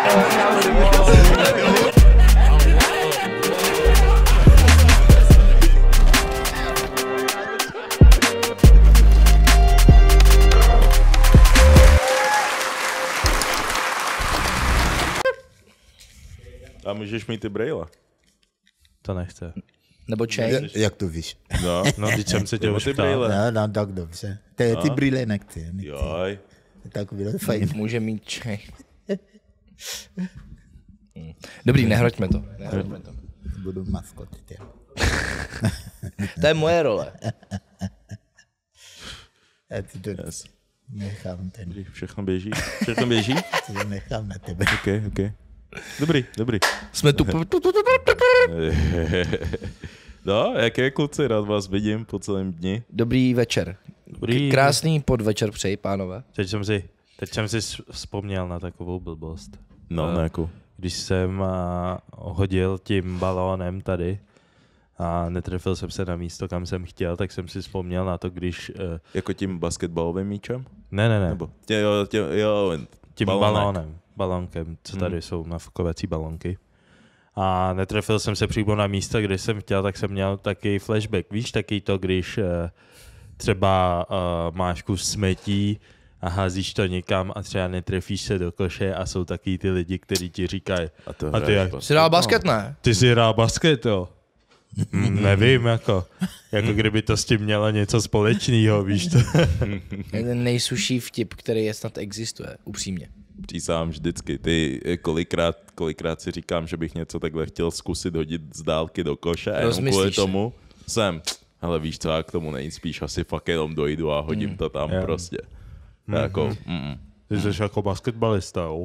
A můžeš mít ty brejle. To nechce. Nebo change. Jak to víš? No, Teď jsem se tě už ptal. No, tak dobře. Ty brýle nechci. Joj. Tak bylo fajn. Může mít change. Dobrý, nehroďme to. Budu maskotit. To je moje role. Já ti to nechám ten. Všechno běží? Všechno běží? To nechám na tebe. OK. Dobrý. Jsme tu... No, jaké kluci, rád vás vidím po celém dni. Dobrý večer. Dobrý. Krásný podvečer přeji, pánové. Teď jsem si vzpomněl na takovou blbost. No, na jakou? Když jsem hodil tím balónem tady a netrefil jsem se na místo, kam jsem chtěl, tak jsem si vzpomněl na to, když... Jako tím basketbalovým míčem? Ne. Nebo Tím balónkem, co tady jsou nafukovací balónky. A netrefil jsem se přímo na místo, kde jsem chtěl, tak jsem měl taky flashback. Víš, taky to, když třeba máš kus smetí a házíš to někam a třeba netrefíš se do koše a jsou taky ty lidi, kteří ti říkají. A ty jak? Jsi hrál basket, ne? Ty jsi hrál basket, jo? Nevím, jako kdyby to s tím mělo něco společného, víš to? Je ten nejsuší vtip, který je snad existuje, upřímně. Přísám vždycky. Ty kolikrát si říkám, že bych něco takhle chtěl zkusit hodit z dálky do koše a jenom kvůli tomu hele víš co, já k tomu nejspíš asi fakt jenom dojdu a hodím to tam prostě. Jako, Ty jsi jako basketbalista, jo?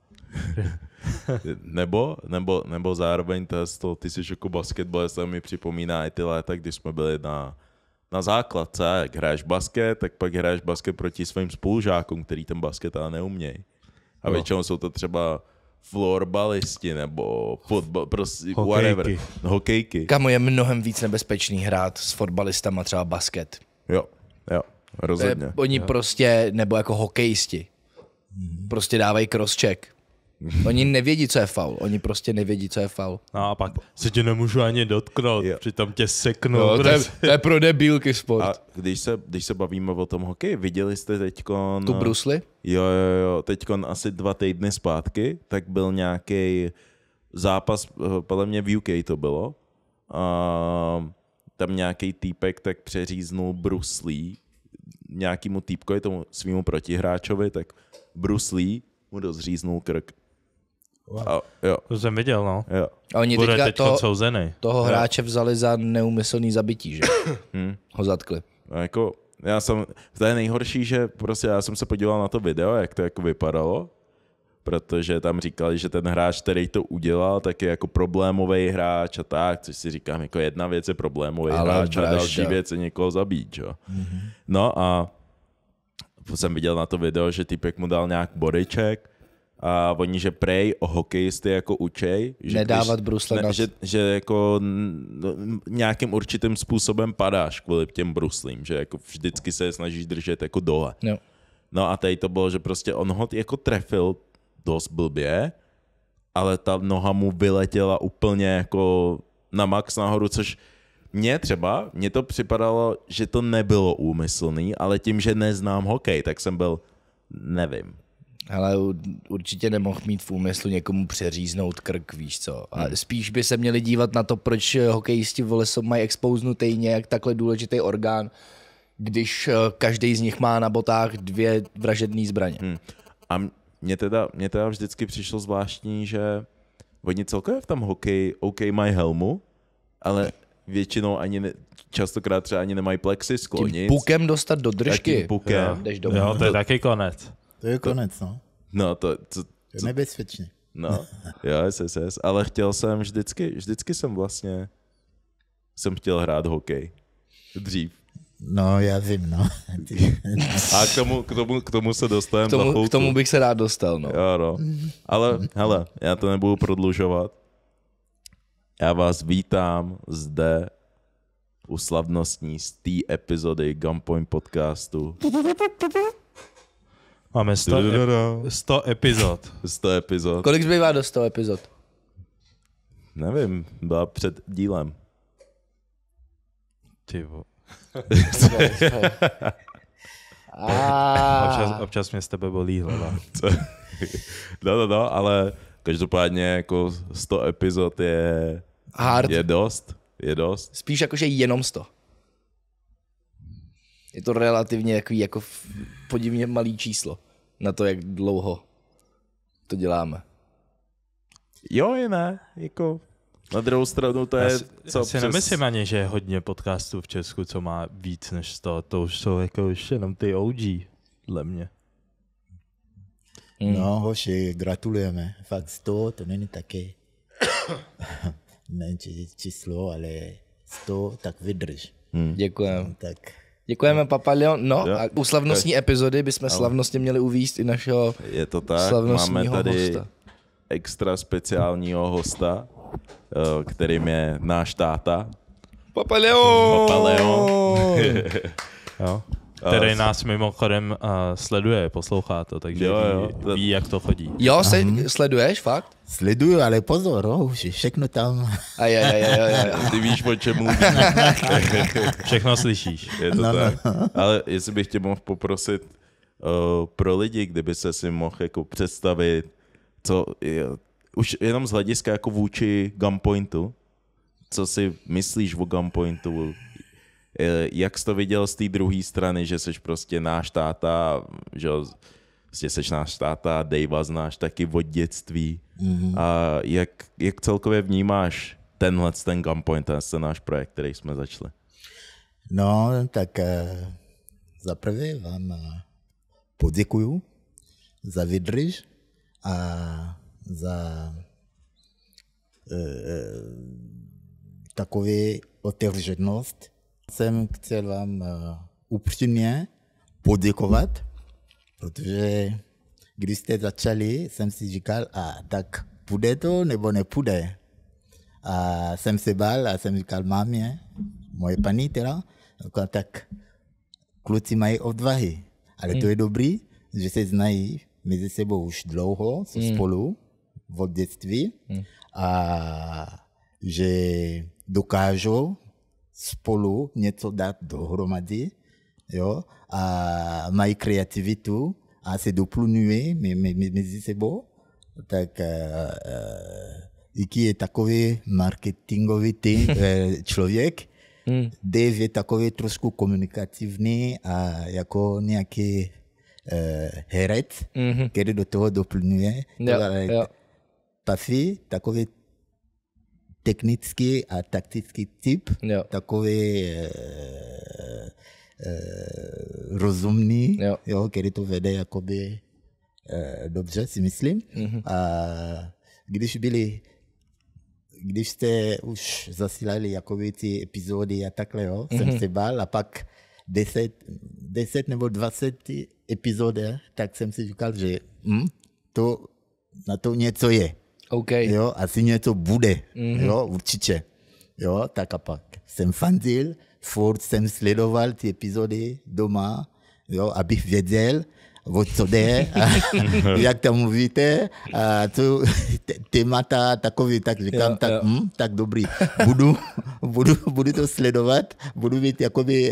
nebo zároveň ty jsi jako basketbalista, mi připomíná i ty léta, když jsme byli na základce, jak hraješ basket, tak pak hraješ basket proti svým spolužákům, který ten basket ale neumějí. A většinou jsou to třeba florbalisti nebo fotbal, prostě whatever. Hokejky. Kamo, je mnohem víc nebezpečný hrát s fotbalistama třeba basket. Jo, rozhodně. Oni prostě, nebo jako hokejisti, prostě dávají crosscheck. Oni nevědí, co je faul. Oni prostě nevědí, co je faul. No a pak se tě nemůžu ani dotknout, přitom tě seknu. No, to je pro debílky sport. A když se bavíme o tom hokeji, viděli jste teďkon... Tu brusli? Jo, teďkon asi 2 týdny zpátky, tak byl nějaký zápas, podle mě v UK to bylo. A tam nějaký týpek tak přeříznul bruslí nějakému týpkovi, tomu svýmu protihráčovi, tak bruslí mu dozříznul krk. Wow. A, jo. To jsem viděl, no. Jo. A oni Bude teďka toho hráče vzali za neúmyslný zabití, že? Ho zatkli. A jako, to je nejhorší, že prostě já jsem se podíval na to video, jak to jako vypadalo, protože tam říkali, že ten hráč, který to udělal, tak je jako problémový hráč a tak, což si říkám, jako jedna věc je problémový hráč a další věc je někoho zabít, jo. No a jsem viděl na to video, že typek mu dal nějak bodyček a oni, že prej o hokejisty jako učej, že nedávat brusle na... že jako nějakým určitým způsobem padáš kvůli těm bruslím, že jako vždycky se snažíš držet jako dole. No. No a tady to bylo, že prostě on ho jako trefil dost blbě, ale ta noha mu vyletěla úplně jako na max nahoru, což mně to připadalo, že to nebylo úmyslný, ale tím, že neznám hokej, tak jsem byl, nevím. Ale určitě nemohl mít v úmyslu někomu přeříznout krk, víš co. A spíš by se měli dívat na to, proč hokejisti mají expoznutý nějak takhle důležitý orgán, když každý z nich má na botách 2 vražedné zbraně. A mně teda vždycky přišlo zvláštní, že oni celkově v tom hokeji mají helmu, ale většinou častokrát třeba ani nemají plexisklo, tím pukem dostat do držky. Tím pukem. Jo, to je taky konec. To je konec, no. No, to je nebezpečné. No, jo, yes. Ale chtěl jsem vždycky jsem chtěl hrát hokej. Dřív. No, já vím, no. A k tomu se dostaneme za chvilku. K tomu bych se rád dostal, no. Jo, no. Ale, hele, já to nebudu prodlužovat. Já vás vítám zde u slavnostní z té epizody Gunpoint podcastu. Máme 100 epizod. 100 epizod. Kolik zbývá do 100 epizod? Nevím, byla před dílem. Tyvo. Ah. Občas mě z tebe bolí hlava. No, ale každopádně jako 100 epizod je Hard. Je dost. Spíš jakože jenom 100. Je to relativně takový jako podivně malý číslo na to, jak dlouho to děláme. Jo, je ne, jako na druhou stranu to je... Já si nemyslím ani, že je hodně podcastů v Česku, co má víc než 100. To už jsou jako už jenom ty OG, dle mě. No, hoši, gratulujeme. Fakt 100, to není také ne číslo, ale 100, tak vydrž. Děkujeme. Tak. Děkujeme, Papa Leon. No Jo. a u slavnostní epizody bychom slavnostně měli uvízt i našeho Je to tak, máme slavnostního tady hosta. extra speciálního hosta, kterým je náš táta. Papa Leon! Papa Leon. Jo. Který nás mimochodem sleduje, poslouchá to, takže Jo. ví, jak to chodí. Jo, sleduješ, fakt? Sleduju, ale pozor, hoši, všechno tam. Aj. Ty víš, o čem mluvíš. Všechno slyšíš. Je to tak. Ale jestli bych tě mohl poprosit pro lidi, kdyby se si mohl jako představit, co už jenom z hlediska jako vůči Gunpointu, co si myslíš o Gunpointu, jak jsi to viděl z té druhé strany, že jsi prostě náš táta, že prostě jsi náš táta, Davea znáš taky od dětství. A jak celkově vnímáš ten Gunpoint, ten náš projekt, který jsme začali? No, tak za prvé vám poděkuju za vydrž a za takový otevřenost. Jsem chtěl vám upřímně poděkovat, protože když jste začali, jsem si říkal, tak půjde to nebo nepůjde. A jsem se bál a jsem říkal mámě, moje paní teda, tak kluci mají odvahy. Ale to je dobrý, že se znají mezi sebou už dlouho, jsou spolu od dětství a že dokážou spolu něco dát dohromady, jo, a mají kreativitu a se doplňují mezi sebou, tak Iki je takový marketingový člověk, Dave je takový trošku komunikativní a jako nějaký herec, který do toho doplňuje. Pafi, takový technický a taktický typ, takový rozumný, jo, který to vede jakoby dobře, si myslím. A když jste už zasílali jakoby ty epizody a takhle, jo, jsem se bál a pak 10 nebo 20 epizod, tak jsem si říkal, že na to něco je. Okay. Jo, asi něco bude, jo, určitě. Jo, tak a pak jsem fandil, furt jsem sledoval ty epizody doma, jo, abych věděl, o co jde, jak tam mluvíte, a to témata takový, tak říkám, tak dobrý, budu to sledovat, budu mít jakoby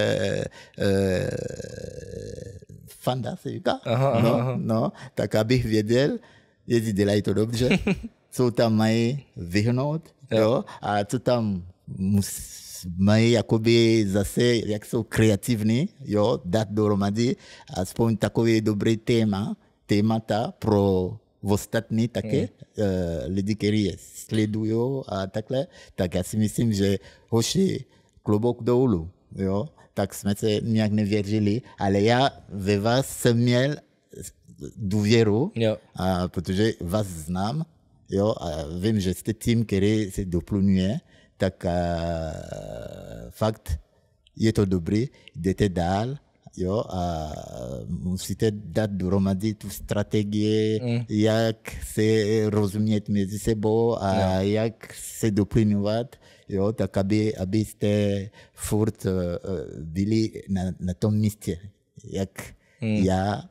fanda, se říká, no, tak abych věděl, jestli dělají to dobře, co tam mají vyhnout, jo, a co tam mají jakoby zase, jak jsou kreativní, jo, dát dohromady, aspoň takový dobrý témata pro ostatní také, lidi, kteří je sledují a takhle, tak já si myslím, že hoši, klobouk dolů, jo, tak jsme se nějak nevěřili, ale já ve vás jsem měl důvěru, protože vás znám, jo, a vím, že jste tým, který se doplňuje, tak fakt je to dobrý, jdete dál, jo, a musíte dát dohromady tu strategii, jak se rozumět mezi sebou a jak se doplňovat, jo, tak abyste furt byli na tom místě, jak já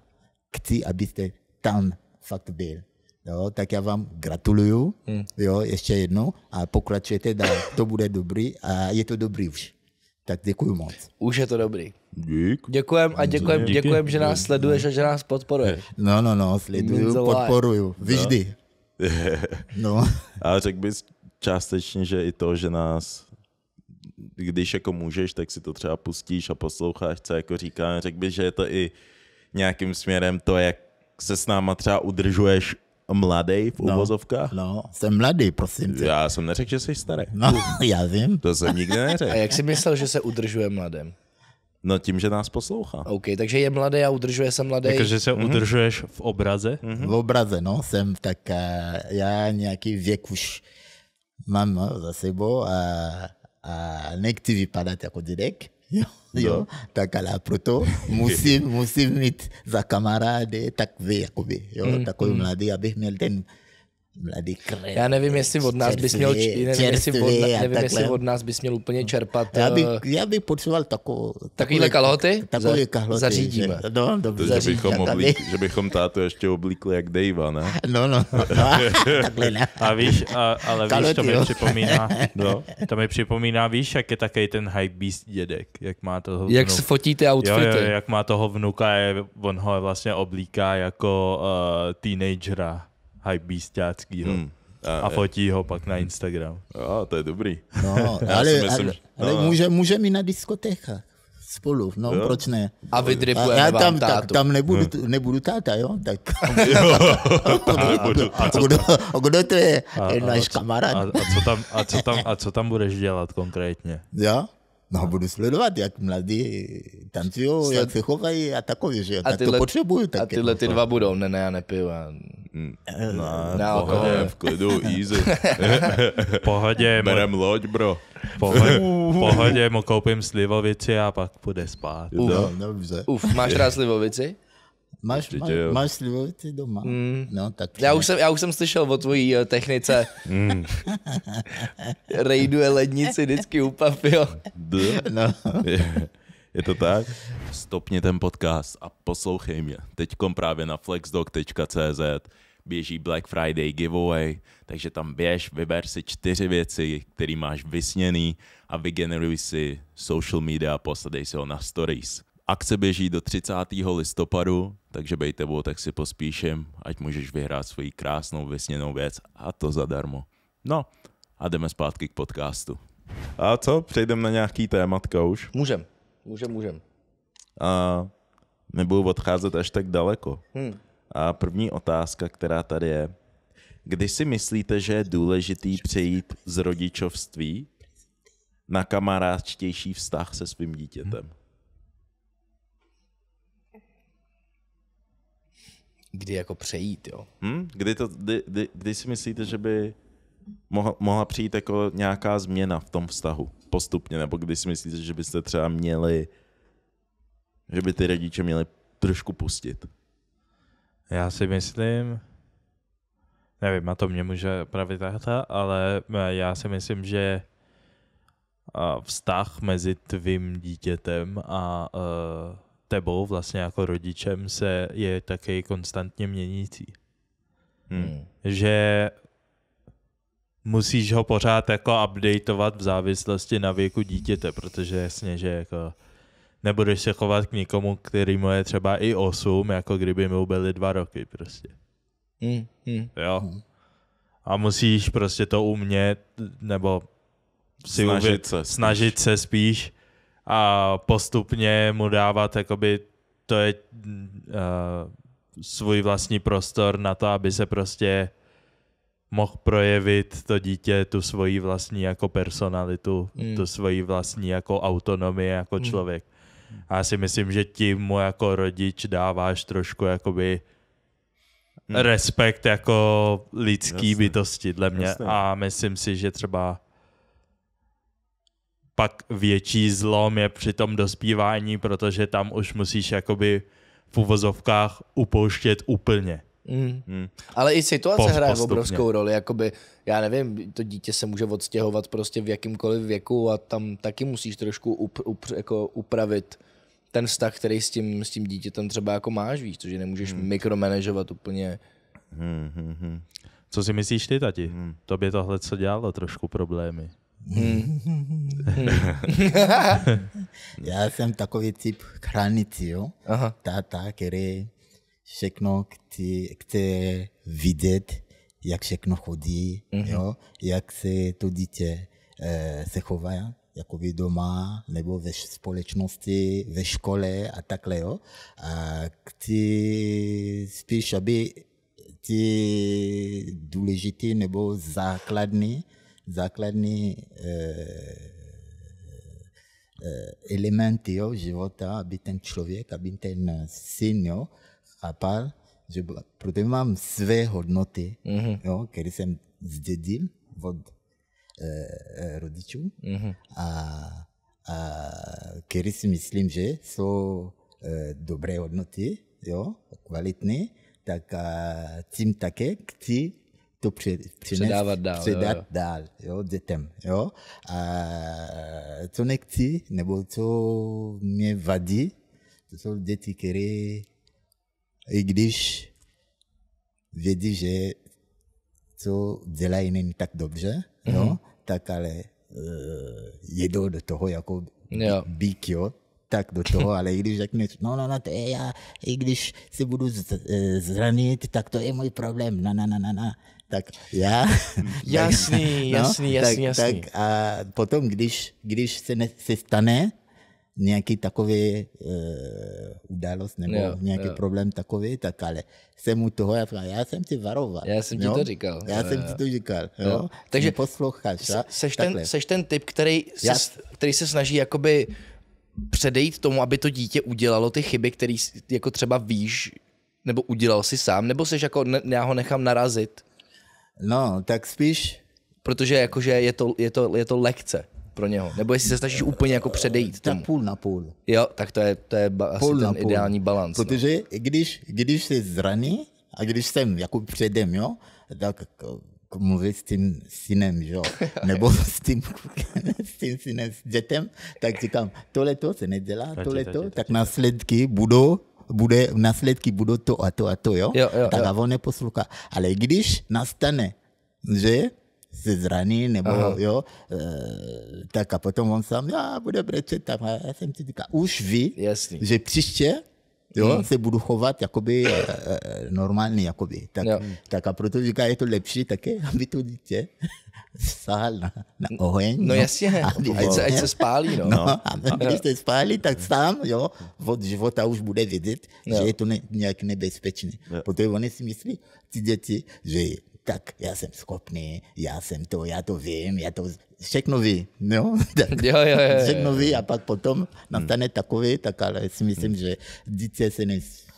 chci, abyste tam fakt byl. Jo, tak já vám gratuluju, jo, ještě jednou a pokračujete dál, to bude dobrý a je to dobrý už. Tak děkuju moc. Už je to dobrý. Dík. Děkujem, že nás sleduješ a že nás podporuješ. No, sleduju, podporuju, vždy. No. A řekl bys částečně, že i to, že nás, když jako můžeš, tak si to třeba pustíš a posloucháš, co jako říkáme. Řekl bys, že je to i nějakým směrem to, jak se s náma třeba udržuješ mladý v uvozovkách? No, jsem mladý, prosím tě. Já jsem neřekl, že jsi starý. No, já vím. To jsem nikdy neřekl. A jak jsi myslel, že se udržuje mladým? No tím, že nás poslouchá. OK, takže je mladý a udržuje se mladý. Jakože se udržuješ v obraze? V obraze, no, jsem tak, já nějaký věk už mám za sebou a nechci vypadat jako dědek. Jo, tak ale proto musím mít za kamarády takový, jakoby, jo, takový mladý, abych měl ten mladý krev. Já nevím, jestli od nás bys měl, jestli od nás bys měl úplně čerpat. Já bych potřeboval takovýhle kalhoty? Takové kalhoty. Zařídíme. No, dobře. Že bychom tátu ještě oblíkli jak Davea, ne? No, takhle ne. A víš, ale víš, to mi připomíná, víš, jak je takový ten hypebeast dědek, jak má toho vnuka. Jak se fotí ty outfity. Jo, jak má toho vnuka, on ho vlastně oblíká jako teenagera. Hypebeastáckýho. A fotí ho pak na Instagram. Jo, to je dobrý. No, ale může mi na diskotékách spolu, no, jo. Proč ne? A vydripujeme vám tátu. Tam nebudu táta, jo? Tak. Kdo to je? Náš kamarád. A co tam budeš dělat konkrétně? Já? No, budu sledovat, jak mladí tancují, jak se chovají a takový, že jo, tak to potřebuju taky. A tyhle ty dva budou, ne, já nepiju. No, v klidu, easy. Pohodě. Berem loď, bro. Pohodě, mu koupím slivovici a pak půjde spát. Dobře. Máš rád slivovici? Máš slivovici doma? No, tak já už jsem slyšel o tvojí technice. Rejduje lednici vždycky u papil. No. Je to tak? Stopni ten podcast a poslouchej mě. Teďkom právě na flexdog.cz běží Black Friday giveaway, takže tam běž, vyber si 4 věci, které máš vysněný a vygeneruj si social media a posadej si ho na stories. Akce běží do 30. listopadu, takže bejte tak si pospíším, ať můžeš vyhrát svoji krásnou vysněnou věc a to zadarmo. No a jdeme zpátky k podcastu. A co? Přejdeme na nějaký tématka už? Můžem. A nebudu odcházet až tak daleko. A první otázka, která tady je, kdy si myslíte, že je důležitý přejít z rodičovství na kamarádštější vztah se svým dítětem? Kdy jako přejít, jo? Kdy si myslíte, že by mohla přijít jako nějaká změna v tom vztahu postupně, nebo kdy si myslíte, že byste třeba měli, že by ty rodiče měli trošku pustit? Já si myslím, nevím, a to mě může pravit táta, ale já si myslím, že vztah mezi tvým dítětem a tebou vlastně jako rodičem je taky konstantně měnící. Že musíš ho pořád jako updateovat v závislosti na věku dítěte, protože jasně, že jako nebudeš se chovat k někomu, který mu je třeba i 8, jako kdyby mu byly 2 roky prostě. Jo. A musíš prostě to umět, nebo si snažit se spíš a postupně mu dávat jakoby to je svůj vlastní prostor na to, aby se prostě mohl projevit to dítě, tu svoji vlastní jako personalitu, tu svoji vlastní jako autonomii jako člověk. A já si myslím, že tím mu jako rodič dáváš trošku jakoby respekt jako lidský bytosti dle mě. Jasně. A myslím si, že třeba pak větší zlom je při tom dospívání, protože tam už musíš jakoby v uvozovkách upouštět úplně. Ale i situace hraje obrovskou roli, jakoby, já nevím, to dítě se může odstěhovat prostě v jakýmkoliv věku a tam taky musíš trošku jako upravit ten vztah, který s tím dítětem třeba jako máš, víš, že nemůžeš mikromanažovat úplně. Co si myslíš ty, tati? Tobě tohle co dělalo trošku problémy? Já jsem takový typ hranici, jo. Aha. Táta, který všechno chce vidět, jak všechno chodí, jo, jak se to dítě se chová, jako doma, nebo ve společnosti, ve škole a takhle, jo. A chci spíš, aby ty důležité nebo základní elementy, jo, života, aby ten člověk, aby ten syn, jo, chápal, že protože mám své hodnoty, jo, které jsem zdědil od rodičů a které si myslím, že jsou dobré hodnoty, jo, kvalitní, tak tím také chci to předávat dál, jo, dětem, jo. A co nechci, nebo co mě vadí, to jsou děti, které, i když vědí, že co dělají není tak dobře, jo, tak ale jedou do toho jako bík, jo, tak do toho, ale i když řekneš, no, to je já, i když si budu zranit, tak to je můj problém, tak já... Jasný. Tak a potom, když se stane nějaký takový událost nebo nějaký problém takový, tak ale jsem u toho, já jsem ti varoval. Já jsem ti to říkal. Já jsem ti to říkal, jo. Takže posloucháš, seš ten typ, který se snaží jakoby předejít tomu, aby to dítě udělalo ty chyby, které jako třeba víš, nebo udělal si sám, nebo seš jako, já ho nechám narazit? No, tak spíš... Protože jakože je to lekce pro něho. Nebo jestli se snažíš úplně jako předejít tomu. Tak půl na půl. Jo, tak to je asi ten ideální balans. Protože když se zraní a když jsem jako předem, jo, tak mluvit s tím synem, jo, nebo s tím synem, s dětem, tak říkám, tohleto se nedělá, tohleto, tak následky budou to a to, jo? Tak a on neposlouchá. Ale když nastane, že se zraní, nebo jo, tak a potom on sám, bude brečet, tak já jsem ti říkal, už ví, že příště, jo, se budu chovat jakoby normálně, jakoby. Tak a proto říká, je to lepší také, aby to dítě sahal na oheň. No jasně, ať se spálí, no. A když se spálí, tak sám, jo, od života už bude vědět, že je to nějak nebezpečné. Protože oni si myslí, ty děti, že tak já jsem schopný, já to vím, všechno ví, jo? Všechno ví a pak potom nastane takový, tak ale si myslím, že dítě se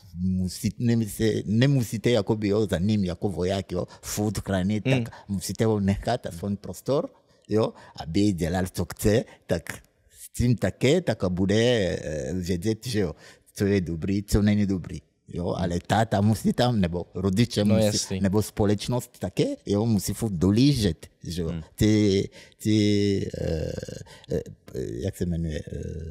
nemusíte jakoby, jo, za ním jako voják, jo, furt chránit, tak musíte ho nechat aspoň prostor, jo, aby dělal, co chce, tak s tím také, tak bude vědět, že jo, co je dobrý, co není dobrý. Jo, ale táta musí tam, nebo rodiče musí, nebo společnost také, jo, musí furt dolížet, že jo. Jak se jmenuje,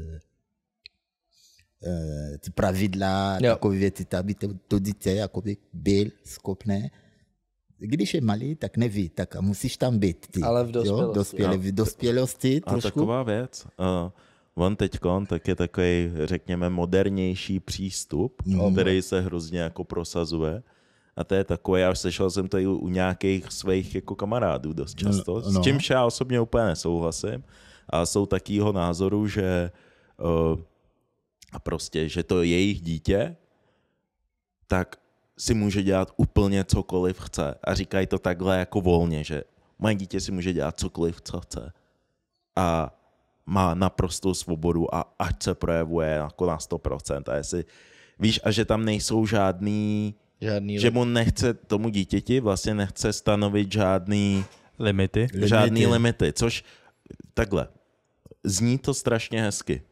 ty pravidla, takové věci, aby to dítě jakoby byl schopné. Když je malý, tak neví, tak musíš tam být. Ty, ale v dospělosti. V dospělosti trošku. A taková věc. On teďkon tak je takový, řekněme, modernější přístup, který se hrozně jako prosazuje. A to je takové, já už slyšel jsem to i u nějakých svých jako kamarádů dost často, s čímž já osobně úplně nesouhlasím. A jsou takýho názoru, že prostě, že to jejich dítě, tak si může dělat úplně cokoliv chce. A říkají to takhle jako volně, že moje dítě si může dělat cokoliv, co chce. A má naprostou svobodu a ať se projevuje jako na 100%. A jestli, víš, a že tam nejsou žádný že mu nechce, tomu dítěti vlastně nechce stanovit žádný limity, což takhle, zní to strašně hezky,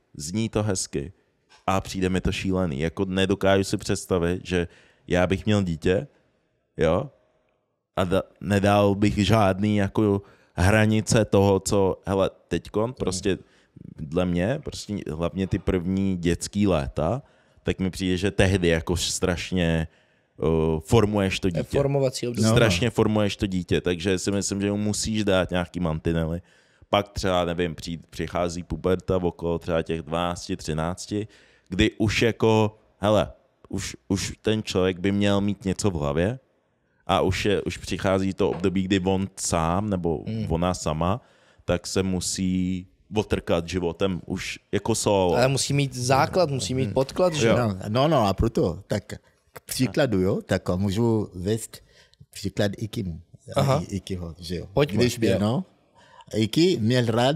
a přijde mi to šílený, jako nedokážu si představit, že já bych měl dítě, jo, a nedal bych žádný jako hranice toho, co, hele, teďkon prostě dle mě, prostě hlavně ty první dětský léta, tak mi přijde, že tehdy jako strašně formuješ to dítě. Formovací období. Strašně formuješ to dítě, takže si myslím, že mu musíš dát nějaký mantinely. Pak třeba, nevím, přichází puberta okolo třeba těch 12, 13, kdy už jako, hele, už ten člověk by měl mít něco v hlavě a už přichází to období, kdy on sám nebo ona sama, tak se musí otrkat životem už jako solo. Ale musí mít základ, musí mít podklad, že? No, a proto, tak k příkladu, jo, tak můžu vést příklad Ikimu. Ikiho, že jo. Pojďme. Když by, no, Iki měl rád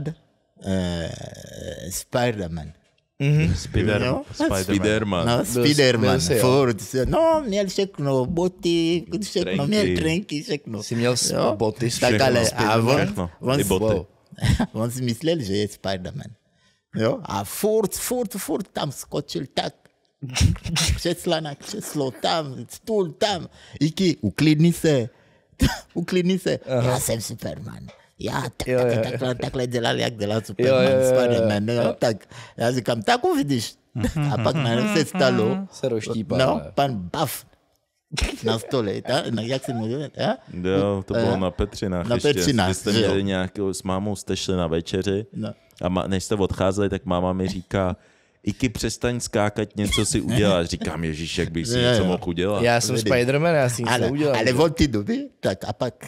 Spider-Man. Spider-Man. No, Spider-Man. Furt. No, měl všechno, boty, všechno, měl trenky, všechno. Jsi měl boty, tak ale, a boty. on si myslel, že je Spider-Man. Jo? A furt tam skočil tak. Křesla na křeslo, tam, stůl, tam. Iki, uklidni se. Já jsem Superman. Já takhle dělal, jak dělal Superman, Spider-Man. Jo? Tak já říkám, tak uvidíš. A pak najednou se stalo. Se roštípá. No, pan Buff. Na stole, jak se mluví? Jo, to bylo na Petřinách. Na Petřinách. Vy jste měli nějakou, s mámou jste šli na večeři a než jste odcházeli, tak máma mi říká, Iki, přestaň skákat, něco si uděláš. Říkám, Ježíš, jak bych si něco mohl udělat. Já jsem Spider-Man, já si nic neudělal. Ale od té doby, tak a pak...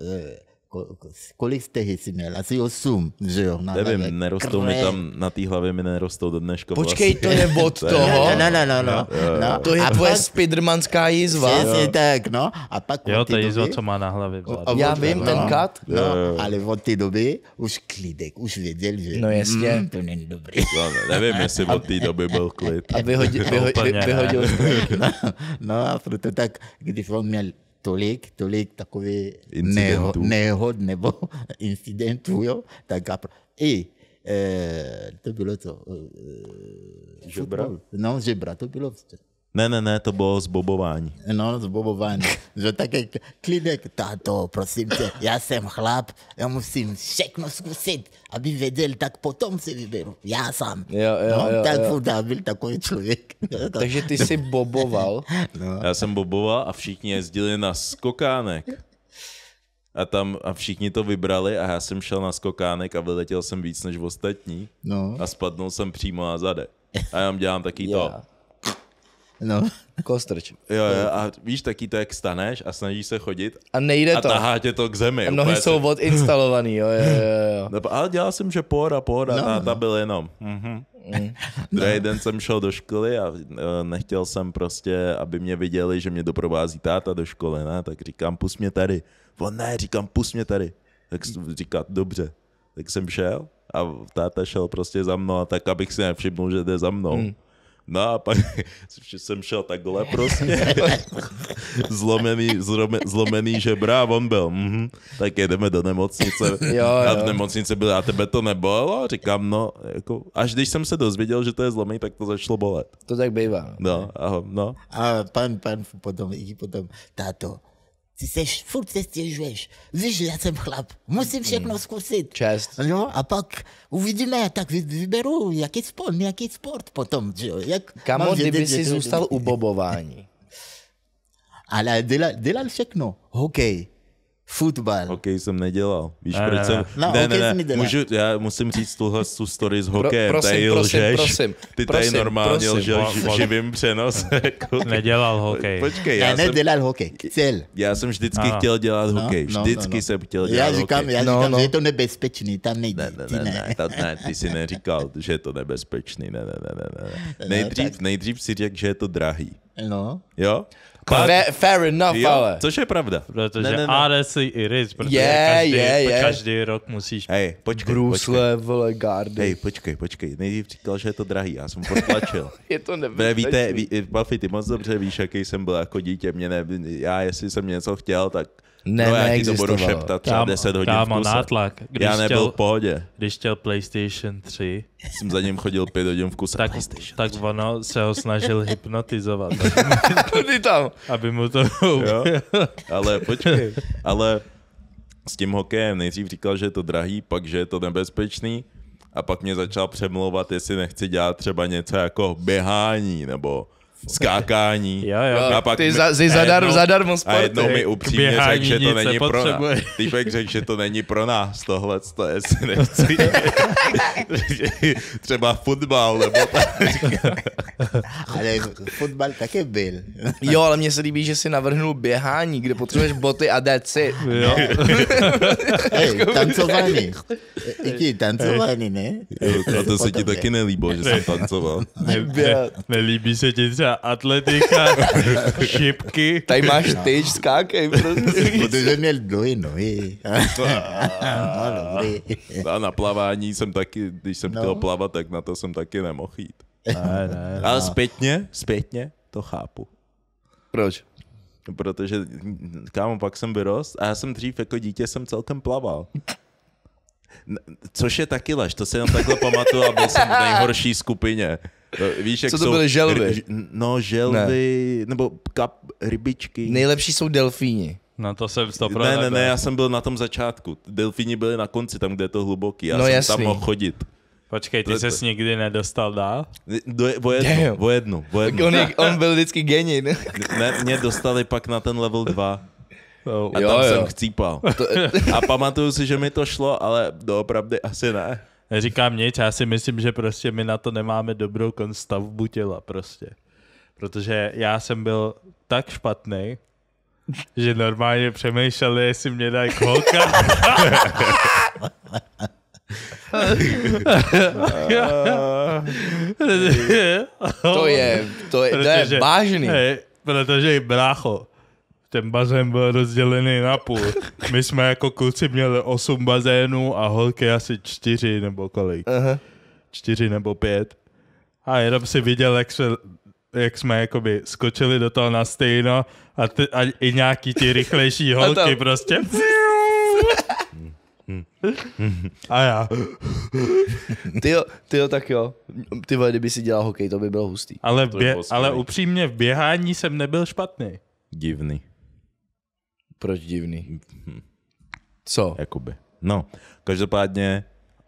kolik stehy si měl? Asi 8, že jo? Nevím, nerostou mi tam, na té hlavě mi nerostou do dneška. Počkej, to je od toho? No. To je tvoje spidermanská jizva. Přesně tak, no. A pak jo, to je jizva, co má na hlavě. Já vím, ten kat. No, ale od té doby už klidek, už věděl, že no jasně. To není dobrý. Nevím, jestli od té doby byl klid. A vyhodil No a proto tak, když on měl tolik takový nehod nebo incidentů, jo, tak to bylo to. Žebra? No, žebra, to bylo. Ne, to bylo zbobování. No, zbobování. Že také klidek, táto, prosím tě, já jsem chlap, já musím všechno zkusit, aby věděl, tak potom se vyberu, já sám. Jo, tak byl takový člověk. Takže ty jsi boboval. No. Já jsem boboval a všichni jezdili na skokánek. A všichni to vybrali a já jsem šel na skokánek a vyletěl jsem víc než ostatní. No. A spadnul jsem přímo na zadek. A já dělám taky to. No. Kostrč. Jo, a víš, taky to, jak staneš a snažíš se chodit a nejde to. A tahá tě to k zemi. A nohy jsou odinstalovaný, jo. Ale dělal jsem, že pohoda, táta byl jenom. Druhý den jsem šel do školy a nechtěl jsem prostě, aby mě viděli, že mě doprovází táta do školy, ne? Tak říkám, pust mě tady. On ne, říkám, pust mě tady. Tak říká, dobře. Tak jsem šel a táta šel prostě za mnou, tak abych si nevšimnul, že jde za mnou. No a pak jsem šel takhle prostě, zlomený žebra a on byl, tak jedeme do nemocnice. A v nemocnici byl, a tebe to nebolelo? Říkám, no, jako, až když jsem se dozvěděl, že to je zlomený, tak to začalo bolet. To tak bývá. No. A pan potom, táto, ty furt se stěžuješ. Víš, že já jsem chlap, musím všechno zkusit. Čest. No, a pak uvidíme, tak vyberu, jaký sport potom. Kamo, kdyby si zůstal u bobování. Ale dělal všechno. Hokej, fotbal. Hokej jsem nedělal. Víš, ne, proč ne, jsem... Ne, já musím říct tu story s hokejem. Tady lžeš. Ty tady normálně lžeš živým přenos. Nedělal hokej. Počkej, nedělal hokej. Já jsem vždycky chtěl dělat hokej. Vždycky jsem chtěl dělat hokej. Já říkám, že je to nebezpečný, tam nejde. Ne, ty jsi neříkal, že je to nebezpečný. Ne. Nejdřív si řekl, že je to drahý. No. Jo? Fair enough, ale. Což je pravda. Protože ale si i ryc, protože každý rok musíš... Hej, počkej. Brusle, vole, gardy. Hej, počkej. Nejdřív říkal, že je to drahý, já jsem potlačil. Je to nebezpečný. Víte, Buffy, ty moc dobře víš, jaký jsem byl jako dítě. Já, jestli jsem něco chtěl, tak já ti to budu šeptat třeba 10 hodin v kuse. Nátlak. Já nebyl v pohodě. Když chtěl PlayStation 3, jsem za ním chodil 5 hodin v kuse. Tak ono se ho snažil hypnotizovat. Aby mu to... Jo? Ale počkej. Ale s tím hokejem nejdřív říkal, že je to drahý, pak, že je to nebezpečný. A pak mě začal přemlouvat, jestli nechci dělat třeba něco jako běhání nebo skákání. Jo. A pak Ty zadarmo sporty. A jednou mi upřímně řekl, že to není pro nás. nepotřebuje. Týpek řekl, že to není pro nás tohle, jestli nechci. Třeba fotbal, nebo tak. Ale fotbal taky byl. Jo, ale mně se líbí, že si navrhnul běhání, kde potřebuješ boty a that's it. Jo. Hej, tancování. I ti tancování, ne? A to se ti taky nelíbilo, že jsem tancoval. Nelíbí se ti třeba atletika, šipky. Tady máš tyč, skákej prostě. Protože měl dlouhé nohy. No, dobrý. A na plavání jsem taky, když jsem chtěl plavat, tak na to jsem taky nemohl jít. Ne. Ale zpětně to chápu. Proč? Protože, kámo, pak jsem vyrost a já jsem dřív jako dítě jsem celkem plaval. Což je taky lež, to si jenom takhle pamatuju a byl jsem v nejhorší skupině. Víš, jak Co to byly želvy? No, želvy, nebo rybičky. Nejlepší jsou delfíni. No to jsem 100%. Ne, já jsem byl na tom začátku. Delfíni byli na konci, tam, kde je to hluboký. Já No jsem jasný. tam mohl chodit. Počkej, ty ses nikdy nedostal dál? O jednu. On byl vždycky genij, ne? Ne, mě dostali pak na ten level 2. A Jo, tam jo. jsem chcípal. A pamatuju si, že mi to šlo, ale doopravdy asi ne. Neříkám nic, já si myslím, že prostě my na to nemáme dobrou konstavbu těla prostě. Protože já jsem byl tak špatný, že normálně přemýšleli, jestli mě dají k holkám. To je vážný. Hej, protože brácho, ten bazén byl rozdělený na půl. My jsme jako kluci měli 8 bazénů a holky asi 4 nebo kolik. 4 nebo 5. A jenom si viděl, jak jsme jakoby skočili do toho na stejno a i nějaký ty rychlejší holky prostě. A já. Tyjo, tak jo. Ty vole, kdyby si dělal hokej, to by bylo hustý. Ale upřímně v běhání jsem nebyl špatný. Divný. Proč divný? Co? Jakoby. No, každopádně,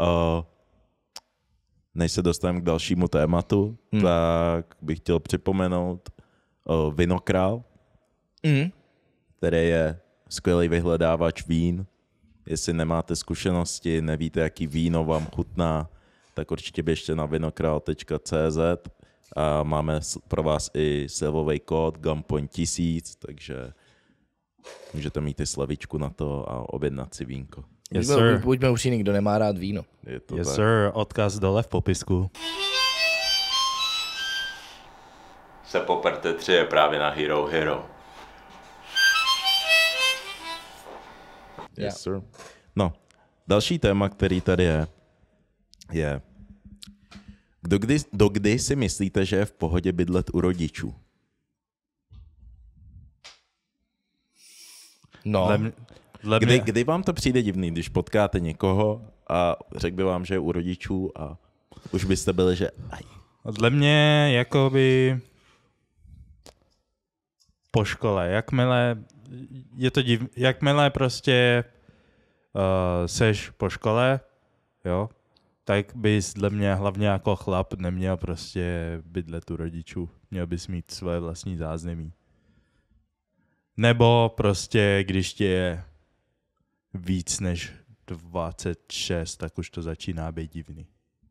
než se dostaneme k dalšímu tématu, tak bych chtěl připomenout Vinokrál, který je skvělý vyhledávač vín. Jestli nemáte zkušenosti, nevíte, jaký víno vám chutná, tak určitě běžte na vinokral.cz a máme pro vás i slevový kód Gunpoint 1000, takže můžete mít i slevičku na to a objednat si vínko. Yes, sir. Buďme upřímní, kdo nemá rád víno. Je to Yes, tak. sir. Odkaz dole v popisku. Se poperte 3 je právě na Hero Hero. Yes, sir. No, další téma, který tady je dokdy si myslíte, že je v pohodě bydlet u rodičů? No. Kdy vám to přijde divný, když potkáte někoho a řekl by vám, že je u rodičů a už byste byli, že Dle mě jakoby po škole, jakmile prostě seš po škole, jo, tak bys dle mě hlavně jako chlap neměl prostě bydlet u rodičů. Měl bys mít svoje vlastní zázemí. Nebo prostě, když tě je víc než 26, tak už to začíná být divný.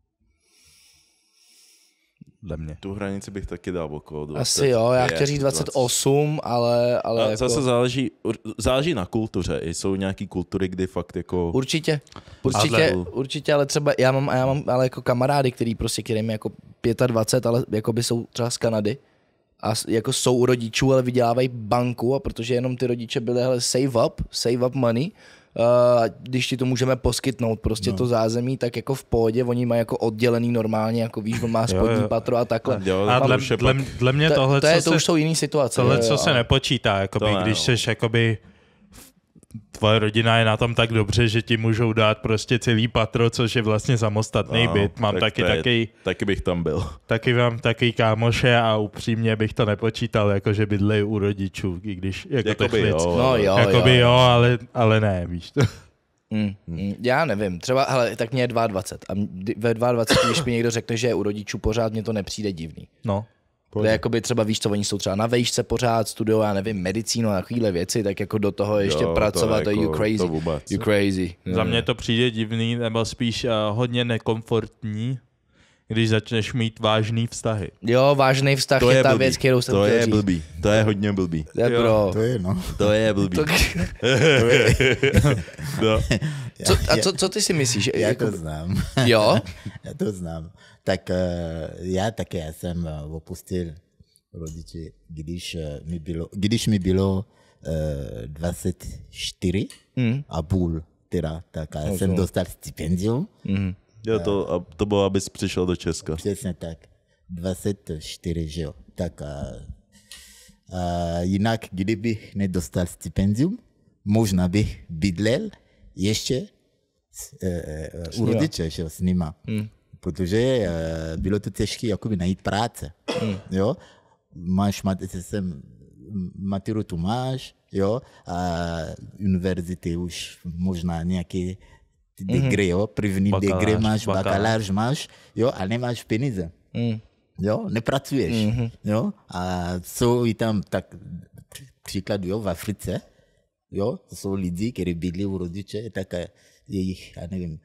Dle mě. tu hranici bych taky dal okolo 25. Asi jo, já chtěl říct 28, ale jako... Zase záleží na kultuře. Jsou nějaký kultury, kdy fakt jako... Určitě, ale třeba já mám ale jako kamarády, kterým je jako 25, ale jako by jsou třeba z Kanady a jako jsou u rodičů, ale vydělávají banku a protože jenom ty rodiče byly, hele, save up money, když ti to můžeme poskytnout, prostě to zázemí, tak jako v pohodě, oni mají jako oddělený normálně, jako víš, on má spodní patro a takhle. A dle mě tohle, to už jsou jiný situace. Tohle, co se nepočítá, jakoby, když seš jakoby tvoje rodina je na tom tak dobře, že ti můžou dát prostě celý patro, což je vlastně samostatný byt. Mám taky bych tam byl. Taky mám taky kámoše a upřímně bych to nepočítal, jako že bydlej u rodičů, i když jako Jakoby technicky. jo. No jo, Jakoby jo, ale ne, víš to. Já nevím, třeba, hele, tak mě je 22 a ve 22, když mi někdo řekne, že je u rodičů pořád, mně to nepřijde divný. No. To je jakoby třeba, víš co, oni jsou třeba na vejšce pořád, studují, já nevím, medicínu a takovýhle věci, tak jako do toho ještě pracovat, to je you crazy. You crazy. Za mě to přijde divný, nebo spíš hodně nekomfortní, když začneš mít vážný vztahy. Jo, vážný vztah To je ta blbý. věc, kterou jsem To chtěl je říct. blbý. To je hodně blbý. To je, no. To je blbý. No. Co ty si myslíš? Já to znám. Jo? Já to znám. Tak já jsem opustil rodiče, když mi bylo 24 a půl, teda, tak jsem dostal stipendium. Jo, to bylo, abys přišel do Česka. Přesně tak. 24, že jo. Tak jinak, kdybych nedostal stipendium, možná bych bydlel ještě u rodiče, že jo, s nima. Protože bylo to těžké jakoby najít práce. Jo? Maturu tu máš, jo? A univerzity už možná nějaké degré, jo? První degré máš, bakalář máš, jo? A nemáš peníze. Jo? Nepracuješ. Jo? A jsou i tam tak příklad, jo, v Africe, jo? To jsou lidi, kteří bydlí u rodiče, tak jejich, já nevím,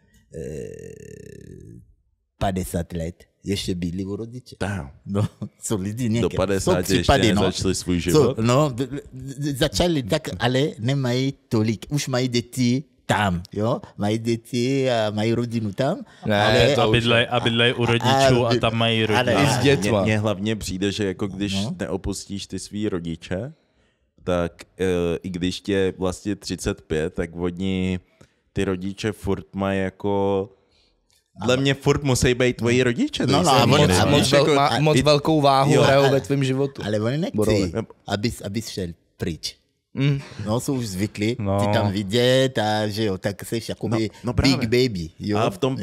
50 let ještě bydlí u rodiče. No, jsou lidi nějaké. Do 50 ještě nezačali svůj život. Začali tak, ale nemají tolik. Už mají děti tam, jo? Mají děti a mají rodinu tam. Ne, a bydlej u rodičů a tam mají rodinu. s dětma. Mně hlavně přijde, že jako když neopustíš ty svý rodiče, tak i když tě je vlastně 35, tak oni ty rodiče furt mají jako... Dle mě furt musí být tvoji rodiče. Moc velkou váhu hrajou ve tvém životu. Ale oni nechci, abys šel pryč. No, jsou už zvyklí, ty tam vidět a že jo, tak jsi jakoby big baby. Jo? A v tom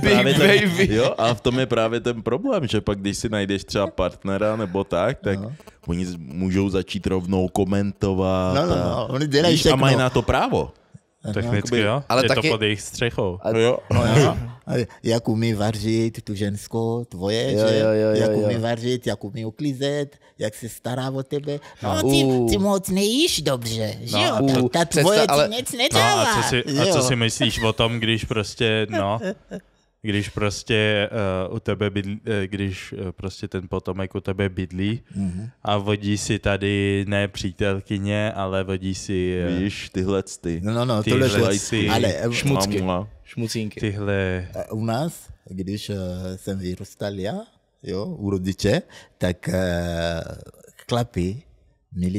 je právě ten problém, že pak když si najdeš třeba partnera nebo tak oni můžou začít rovnou komentovat. Oni dělají a mají na to právo. Technicky, jo? Ale je taky... to pod jejich střechou. Jak umí vařit tu ženskou, tvoje, jak umí vařit, jak umí uklízet, jak se stará o tebe. Ty moc nejíš dobře, že jo? Ta tvoje ti nic nedává. A co si myslíš o tom, když prostě, když prostě u tebe bydlí, když prostě ten potomek u tebe bydlí a vodí si tady ne přítelkyně, ale vodí si... Víš, tyhle ty. Tyhle si šmucínky. Tyhle... U nás, když jsem vyrůstal já, jo, u rodiče, tak chlapi měli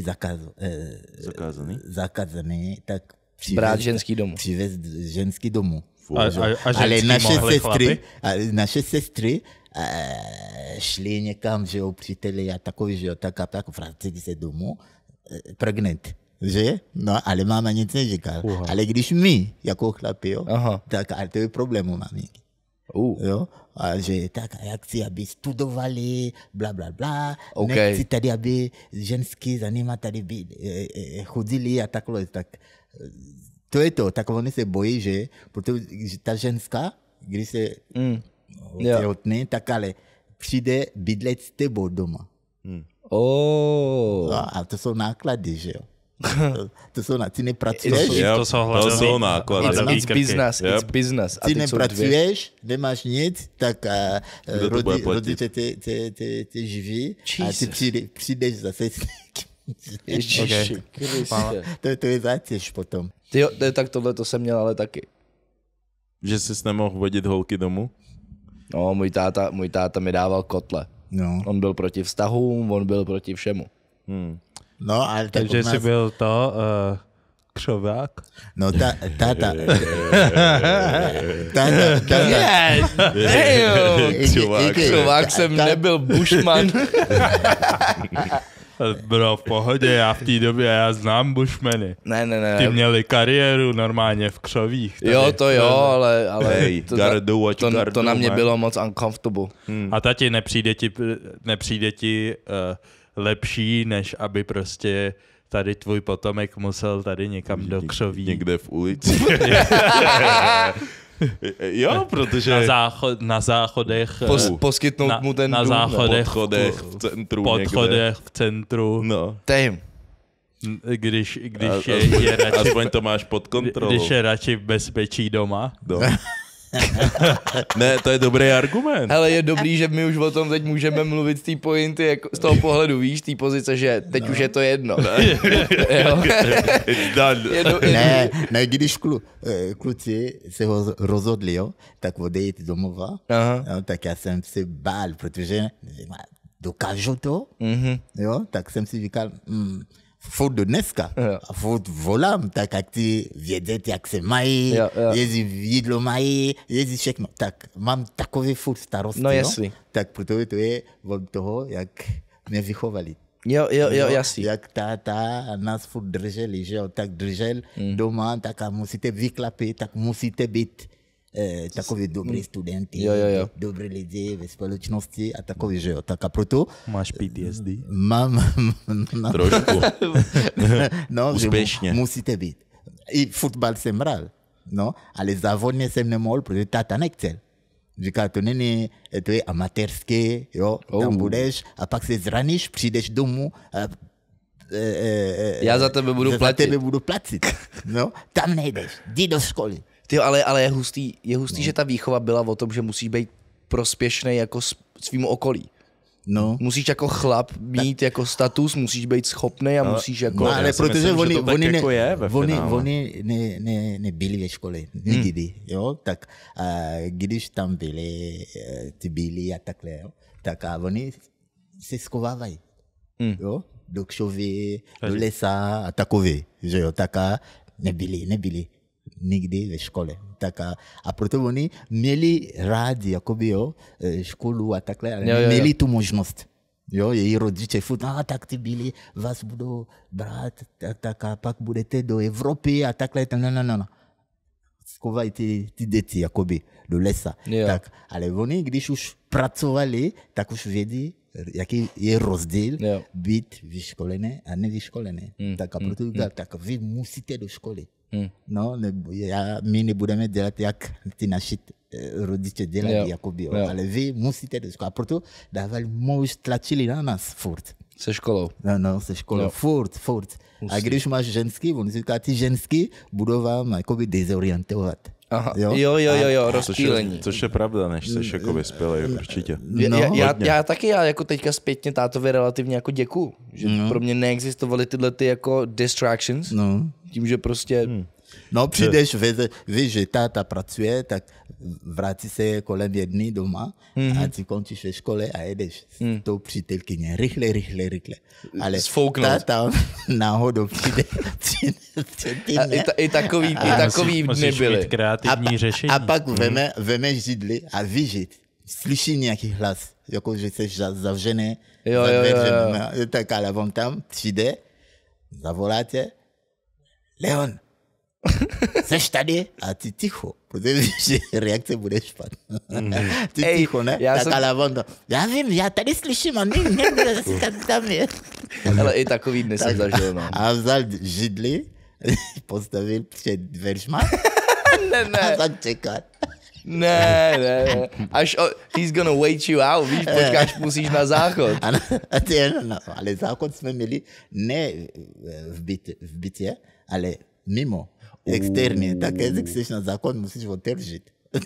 zakázaný, tak brát ženský domů. Přivést ženský domů. Ale naše sestry šli někam, že jo, příteli a takový, že jo, tak vrátili se domů, pregnant, že? No, ale máma nic neříkala. Ale když my, jako chlapi, jo, tak to je problém u maminky. Jo? A že tak, já chci, aby studovali, bla, bla, bla. Nechci tady, aby ženský za nima tady chodili a takhle, tak... To je to, tak oni se bojí, že protože ta ženská, když se těhotný, tak ale přijde bydlet s tebou doma. A to jsou náklady, že jo? Ty nepracuješ. To jsou náklady. It's business. Ty nepracuješ, nemáš nic, tak rodiče tě živí a ty přijdeš zase s Ježiši Kriste. To je zátěž potom. Tyjo, tak tohle to jsem měl ale taky. Že jsi nemohl vodit holky domů? No, můj táta mi dával kotle. No. On byl proti vztahům, on byl proti všemu. No, ale takže jsi byl to křovák? No, táta. Křovák jsem nebyl, Bushman. Bro, v pohodě, já v té době, já znám Bushmany. Ne. Ty měli kariéru normálně v křovích. Tady. Jo, to jo, ale hey, to na mě bylo moc uncomfortable. A tati, nepřijde ti lepší, než aby prostě tady tvůj potomek musel tady někam do křoví. Někde v ulici. Jo, protože... Na záchodech... Poskytnout mu ten na dům. záchodech, podchodech v centru podchodech v centru. No. Damn. Když je radši... Aspoň to máš pod kontrolou. Když je radši v bezpečí doma. No. Ne, to je dobrý argument. Hele, je dobrý, že my už o tom teď můžeme mluvit z té pointy, jako z toho pohledu, víš, té pozice, že teď už je to jedno. Jo? Ne, když kluci se rozhodli, jo, tak odejít domova, jo, tak já jsem se bál, protože dokážu to, jo, tak jsem si říkal, furt do dneska. A furt volám, tak jak ty vědět, jak se mají, jestli jídlo mají, jestli všechno. Tak mám takový furt starosti, no, jasný. Tak protože to je od toho, jak mě vychovali. Jo, jasný. Jak táta nás furt drželi, že jo, tak držel doma, tak a musíte vyklapit, tak musíte být takový dobrý studenti, dobrý lidi ve společnosti a takový, že jo. Tak a proto... Máš PTSD? Mám trošku. No, úspěšně. Musíte být. I fotbal jsem hrál, no, ale závodně jsem nemohl, protože táta nechtěl. Říká, to je amatérské, jo, tam budeš a pak se zraníš, přijdeš domů a já za tebe budu platit. No, tam nejdeš, jdi do školy. Tyjo, ale je hustý, že ta výchova byla o tom, že musíš být prospěšný jako svým okolí. No. Musíš jako chlap mít jako status, musíš být schopný a musíš jako... No, ale protože myslím, oni nebyli ve škole, nikdy, jo, tak když tam byli, ty byli a takhle, jo, tak oni se schovávají, jo, do kšovy, do lesa a takové, že jo, tak nebyli nikdy ve škole. Tak a proto oni měli rádi, jakoby, jo, školu a takhle, ale měli tu možnost. Jo, její rodiče furt, tak ty byli, vás budou brát, tak a pak budete do Evropy a takhle, no. Schovají ty děti, jakoby, do lesa. Tak, ale oni, když už pracovali, tak už vědí, jaký je rozdíl být vyškolený a nevyškolený. Tak a proto tak vy musíte do školy. No, my nebudeme dělat, jak ty naši rodiče dělají, jakoby, ale vy musíte do školy. A proto dávali moc, tlačili na nás furt. Se školou. No, se školou, furt. A když máš ženský, on říká, ty ženský budou vám jakoby dezorientovat. Aha. Jo, rozpílení. Což je pravda, než seš jako vyspělej, určitě. Já taky, jako teďka zpětně tátovi relativně jako děkuju, že pro mě neexistovaly tyhle ty jako distractions, tím, že prostě... No, přijdeš, víš, že táta pracuje, tak vrátí se kolem jedný doma a ty končíš ve škole a jedeš s tou přítelkyně. Rychle. Ale táta náhodou přijde I takový dny byly. Kreativní řešení. A pak veme židli a vyžit. Slyší nějaký hlas, jako že jsi zavřený. Jo. Tak ale on tam přijde, zavolá tě, Leon, seš tady a ty ticho, protože víš, že reakce bude špatná. Ty ticho, ne? Tak ale on to, já vím, já tady slyším a nebude zase tam je. Ale i takový dny jsem zažil, no. A vzal židli, postavil před dveřma a začekat. Ne. He's gonna wait you out, víš, počkáš, musíš na záchod. Ale záchod jsme měli ne v bytě, ale mimo, externě. Tak když jsi na záchod, musíš otevřít.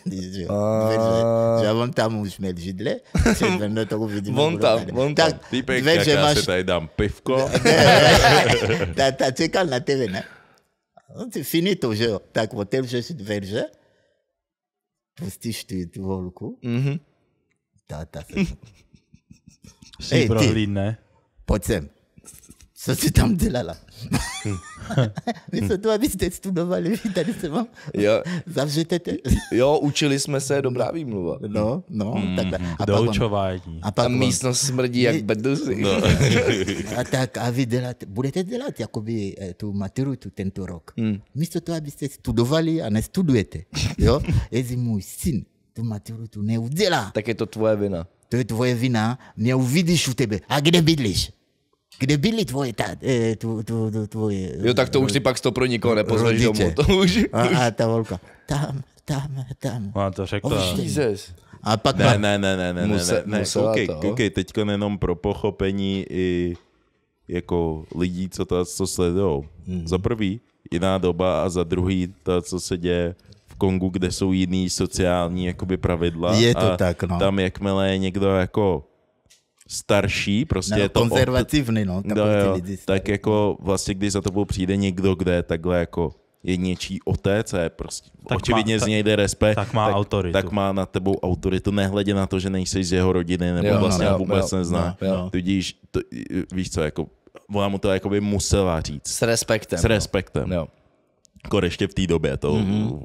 Že on tam už měl židle, to uvidíme. On tam. Týpek, jak já si tady dám pivko. Ta čekal na tebe, ne? C'est finito, že jo. Tak otevřeš dveře, pustíš tu holku, táta se... Si prohlídne. Pojď sem. Co jsi tam dělala? Místo toho, abyste studovali, vy tady se vám zavřete. Jo, učili jsme se, dobrá výmluva. No, takhle. Doučování. A místnost smrdí jak bedusy. No. A vy budete dělat jakoby tu maturitu tento rok. Místo toho, abyste studovali a nestudujete. Jo? Jestli můj syn tu maturitu neudělá. Tak je to tvoje vina. To je tvoje vina, neuvidíš u tebe. A kde bydlíš? kde byli tvoje tvoje... Jo, tak to už si pak to pro nikoho nepozveš domů. To už. A ta holka, tam. A to řekla. Jesus. A pak Ne, koukej, teďko jenom pro pochopení i jako lidí, co sledujou. Za prvý, jiná doba a za druhý, to, co se děje v Kongu, kde jsou jiný sociální jakoby pravidla. Je to a tak, no. Tam jakmile je někdo jako starší, prostě no, je to... konzervativní, no. Tak jako vlastně, když za tebou přijde někdo, kde takhle jako je něčí otec a je prostě tak očividně z něj jde respekt, tak má autoritu. Tak má na tebou autoritu, nehledě na to, že nejsi z jeho rodiny, nebo vlastně vůbec nezná. Tudíž, víš co, jako ona mu to jakoby musela říct. S respektem. S respektem. Jo. Skoro ještě v té době. To,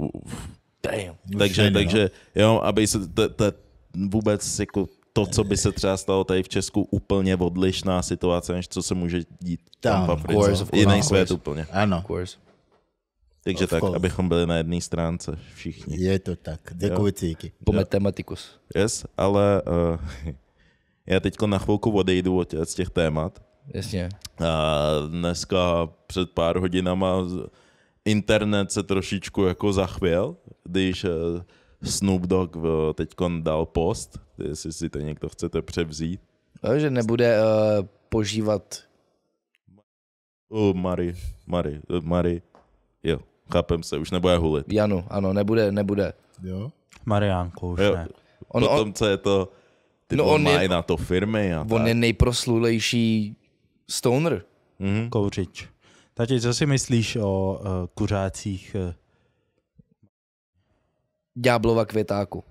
takže jo, aby se vůbec jako to, co by se třeba stalo tady v Česku, úplně odlišná situace, než co se může dít tam v Africe. Jiný svět úplně. Ano. Takže tak, abychom byli na jedné stránce všichni. Je to tak. Děkuji, Cíky. Po matematikus. Yes, ale já teďko na chvilku odejdu od těch témat. Jasně. A dneska před pár hodinama internet se trošičku jako zachvěl, když Snoop Dogg teďko dal post, jestli si to někdo chcete převzít. No, že nebude požívat... Mary. Jo, chápem se, už nebude hulit. Janu, ano, nebude. Jo. Mariánko už jo. ne. Potom, co je to, on má i na to firmy. A on je nejproslulejší stoner. Kouřič. Tati, co si myslíš o kuřácích? Ďáblova květáku.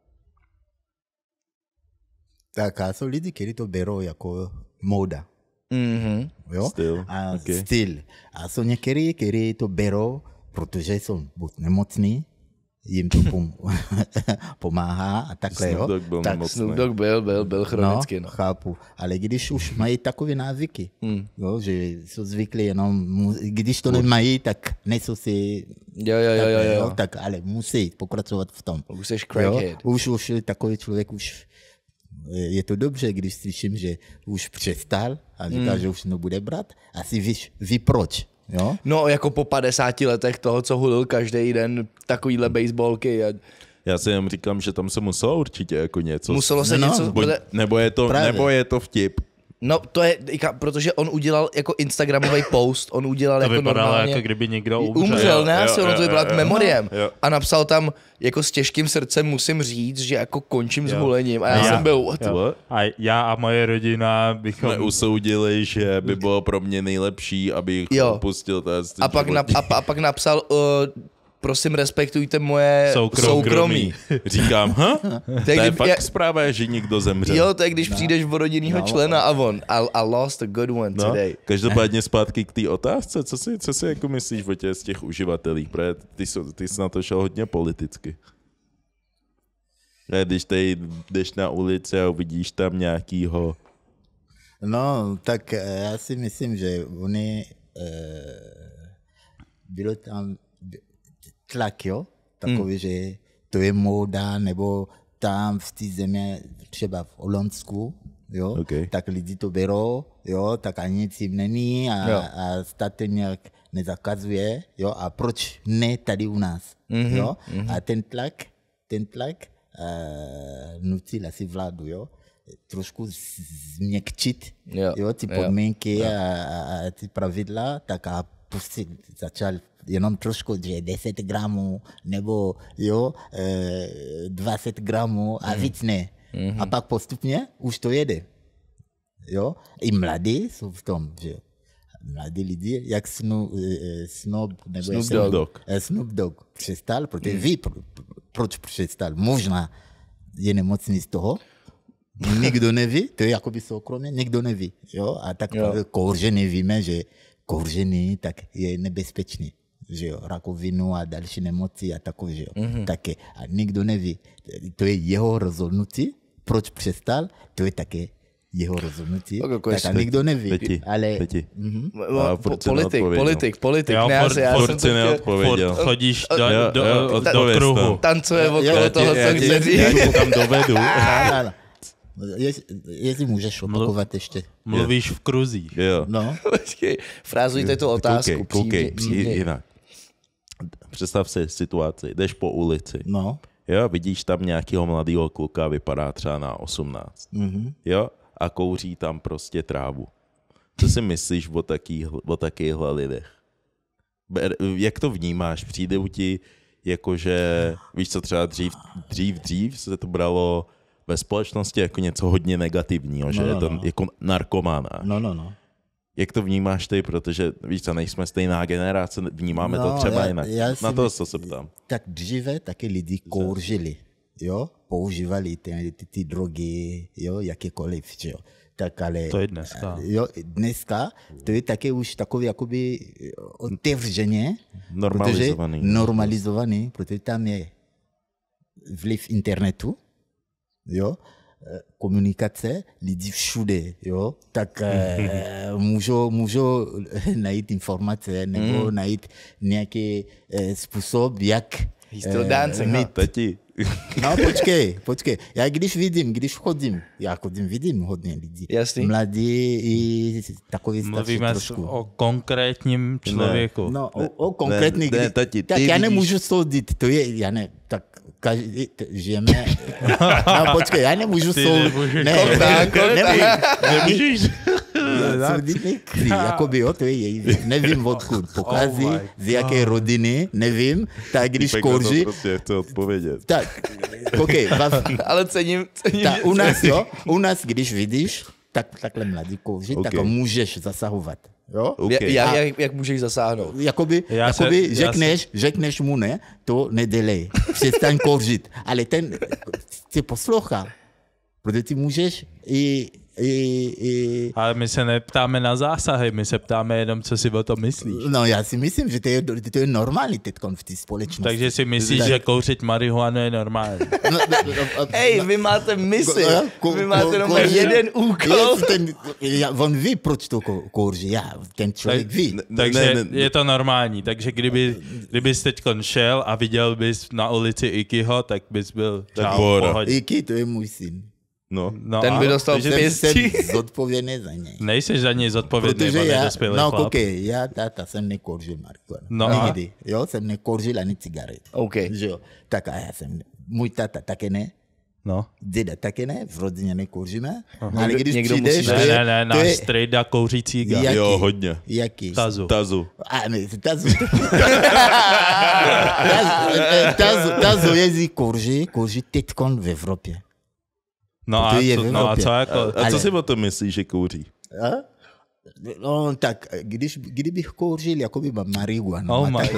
Tak a jsou lidi, kteří to berou jako móda. Jo? Styl. A jsou někteří, kteří to berou, protože jsou buď nemocní, jim to pomáhá a takhle, jo. Snoop Dogg byl chronicky, no. Chápu. Ale když už mají takové návyky, jo, že jsou zvyklí jenom, když to nemají, tak nejsou si... Jo. Tak ale musí pokračovat v tom. Už jsi crackhead. Už takový člověk už... Je to dobře, když slyším, že už přestal a říká, že už nebude brát. Asi ví proč. Jo? No, jako po 50 letech toho, co hulil každý den takovýhle baseballky. Já si jenom říkám, že tam se muselo určitě jako něco... Muselo se něco... Nebo je to vtip. No, to je, protože on udělal jako instagramový post, on udělal to jako normálně... jako kdyby někdo umřel. Ne, asi ono to vypadalo memoriem. A napsal tam, jako s těžkým srdcem musím říct, že jako končím s hulením. A já jsem byl... A já a moje rodina bychom... Jsme usoudili, že by bylo pro mě nejlepší, abych opustil ten a pak napsal... prosím, respektujte moje soukromí. Říkám, to je fakt zpráva, že někdo zemře. Jo, to je, když přijdeš v rodinného člena a on, I lost a good one today. Každopádně zpátky k té otázce, co si jako myslíš o těch z těch uživatelích, protože ty jsi na to šel hodně politicky. Když tady jdeš na ulici a uvidíš tam nějakýho... No, tak já si myslím, že oni bylo tam tlak, jo? Takový, že to je móda, nebo tam v té země, třeba v Holandsku, jo? Tak lidi to berou, jo? Tak ani nic jim není a stát to nějak nezakazuje, jo? A proč ne tady u nás, jo? A ten tlak nutil asi vládu, jo? Trošku změkčit, jo? Ty podmínky a ty pravidla, tak a pustit, začal jenom trošku, že 10 gramů nebo 20 gramů a víc ne. A pak postupně už to jede. Jo? I mladí jsou v tom, že jo. Mladí lidi, jak Snoop Dogg přestal, protože ví, proč přestal. Možná je nemocný z toho, nikdo neví, to je jakoby soukromí, nikdo neví. Jo? A tak kouření víme, že kouření tak je nebezpečný. Že jo, rakovinu a další nemoci a takové, že jo. Také. A nikdo neví. To je jeho rozhodnutí, proč přestal, to je také jeho rozhodnutí. Tak a nikdo neví. Ale... Politik. Furt si neodpověděl. Chodíš do kruhu. Tancuje okolo toho, co chce říct. Já tě tam dovedu. Jestli můžeš opakovat ještě. Mluvíš v kruzích. Jo. No, Počkej, frázujte tu otázku. Koukej, Přímě. jinak. Představ si situaci, jdeš po ulici, no. jo, vidíš tam nějakého mladého kluka, vypadá třeba na 18, jo, a kouří tam prostě trávu. Co si myslíš o takýchhle lidech? Jak to vnímáš? Přijde u ti, jakože, víš co, třeba dřív se to bralo ve společnosti jako něco hodně negativního, že je to jako narkomana. No. Jak to vnímáš ty, protože víš co, nejsme stejná generace, vnímáme to třeba jinak. Na to, co se ptám. Tak dříve taky lidi kouřili, jo, používali ty drogy, jo, jakékoliv, jo. Tak ale, To je dneska. Jo, dneska to je taky už takový jakoby otevřeně, normalizovaný, protože tam je vliv internetu, jo, komunikace, lidi všude, jo, tak můžou najít informace nebo najít nějaký způsob, jak mít. Tati. No, počkej. Já když chodím, vidím hodně lidí. Jasný. Mladí i takový starší Mluvíme trošku. o konkrétním člověku. No, o konkrétní. Ne, tati, tak já nemůžu soudit, to je, já ne, tak každý, žijeme. No, počkej, já nemůžu soudit. Nemůžeš. Jakoby, jo, to je její věc. Nevím odkud pochází, z jaké rodiny, nevím, tak když kouří. Prostě chci odpovědět. Tak, okej, Ale cením. U nás, když vidíš, takhle mladý kouří, tak můžeš zasahovat. Jo? Okay. Jak můžeš zasáhnout? Jakoby řekneš mu ne, to nedělej, přestaň kouřit, ale ten tě poslouchá, protože ty můžeš Ale my se neptáme na zásahy, my se ptáme jenom, co si o tom myslíš. No já si myslím, že to je normální teď v té společnosti. Takže si myslíš, že kouřit marihuanu je normální. Hej, vy máte misi, vy máte jenom jeden úkol. On ví, proč to kouří, ten člověk ví. Takže je to normální, takže kdybys teď šel a viděl bys na ulici Ikiho, tak bys byl čau, pohodě. Iki, to je můj syn. No, ten by dostal pěstí. Jsem zodpovědný za něj. Nejseš za něj zodpovědný, protože on je dospělý chlap. Koukej, já táta jsem nekouřil marihuanu. Nikdy. Jo, jsem nekouřil ani cigaret. Okay. Jo, tak a já jsem, můj táta také ne. No. Děda také ne, v rodině nekouříme. Ale když někdo přijdeš, musí... Ne, náš strejda kouří cíga. Jo, hodně. Jaký? Tazu. A ne, Tazu jezdí kouří teďkon v Evropě. No a co jako... A co si o tom myslíš, že kouří? No tak, kdybych kouřil jakoby marihuanu,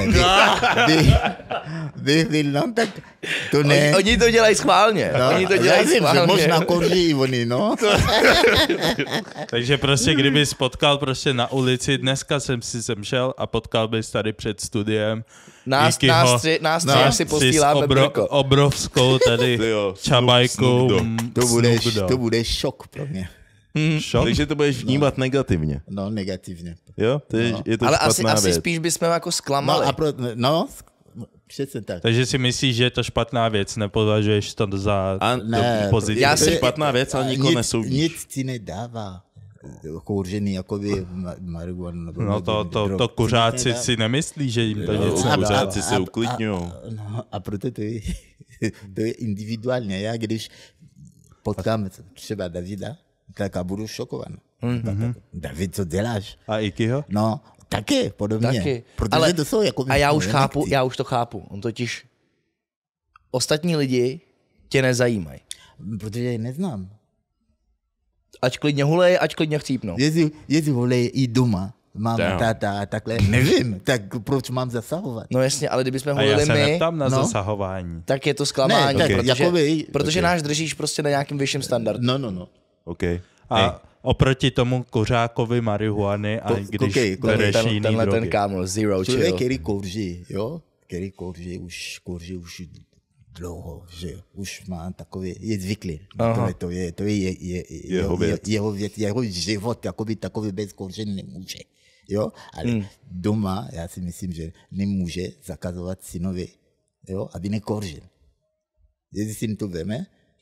no tak to ne. Oni to dělají schválně. No, oni to dělají schválně. Že možná kouří i oni, no. Takže prostě kdybys potkal prostě na ulici, dneska jsem šel a potkal bys tady před studiem Nás si posíláme obrovskou tady čabajkou. To bude šok pro mě. Takže to budeš vnímat negativně. No, negativně. Jo? Je to ale špatná asi věc. spíš bychom jako zklamali. Přesně tak. Takže si myslíš, že je to špatná věc, nepovažuješ to za pozitivní? Je to špatná věc, ale nikoho nesoudíš. Nic ti nedává kouření, jakoby marihuanu. No to kuřáci si nemyslí, že jim to něco. Kuřáci se uklidňujou. No a proto to je individuálně. Já když potkám třeba Davida, tak a budu šokovaný. David, co děláš? A Ikiho? No, taky, podobně. Taky. Protože ale, to jsou jako... A já už to chápu. On totiž... Ostatní lidi tě nezajímají. Protože je neznám. Ať klidně hulej, ať klidně chcípnou. Jestli hulej i doma, máma, táta a takhle, nevím, tak proč mám zasahovat? No jasně, ale kdybychom hulili my... A já se neptám na zasahování. Tak je to zklamání, ne, protože náš držíš prostě na nějakým vyšším standardu. No. Okay. A oproti tomu kuřákovi marihuany a když bereš jiný tenhle drogy. ten kámo, zero chill. Člověk, který kouří, jo? Který kouří už dlouho, že už má takový, je zvyklý. To je jeho život, takový bez kouření nemůže. Jo? Ale doma, já si myslím, že nemůže zakazovat synovi, jo? Aby nekouřil. Jestli syn to veme,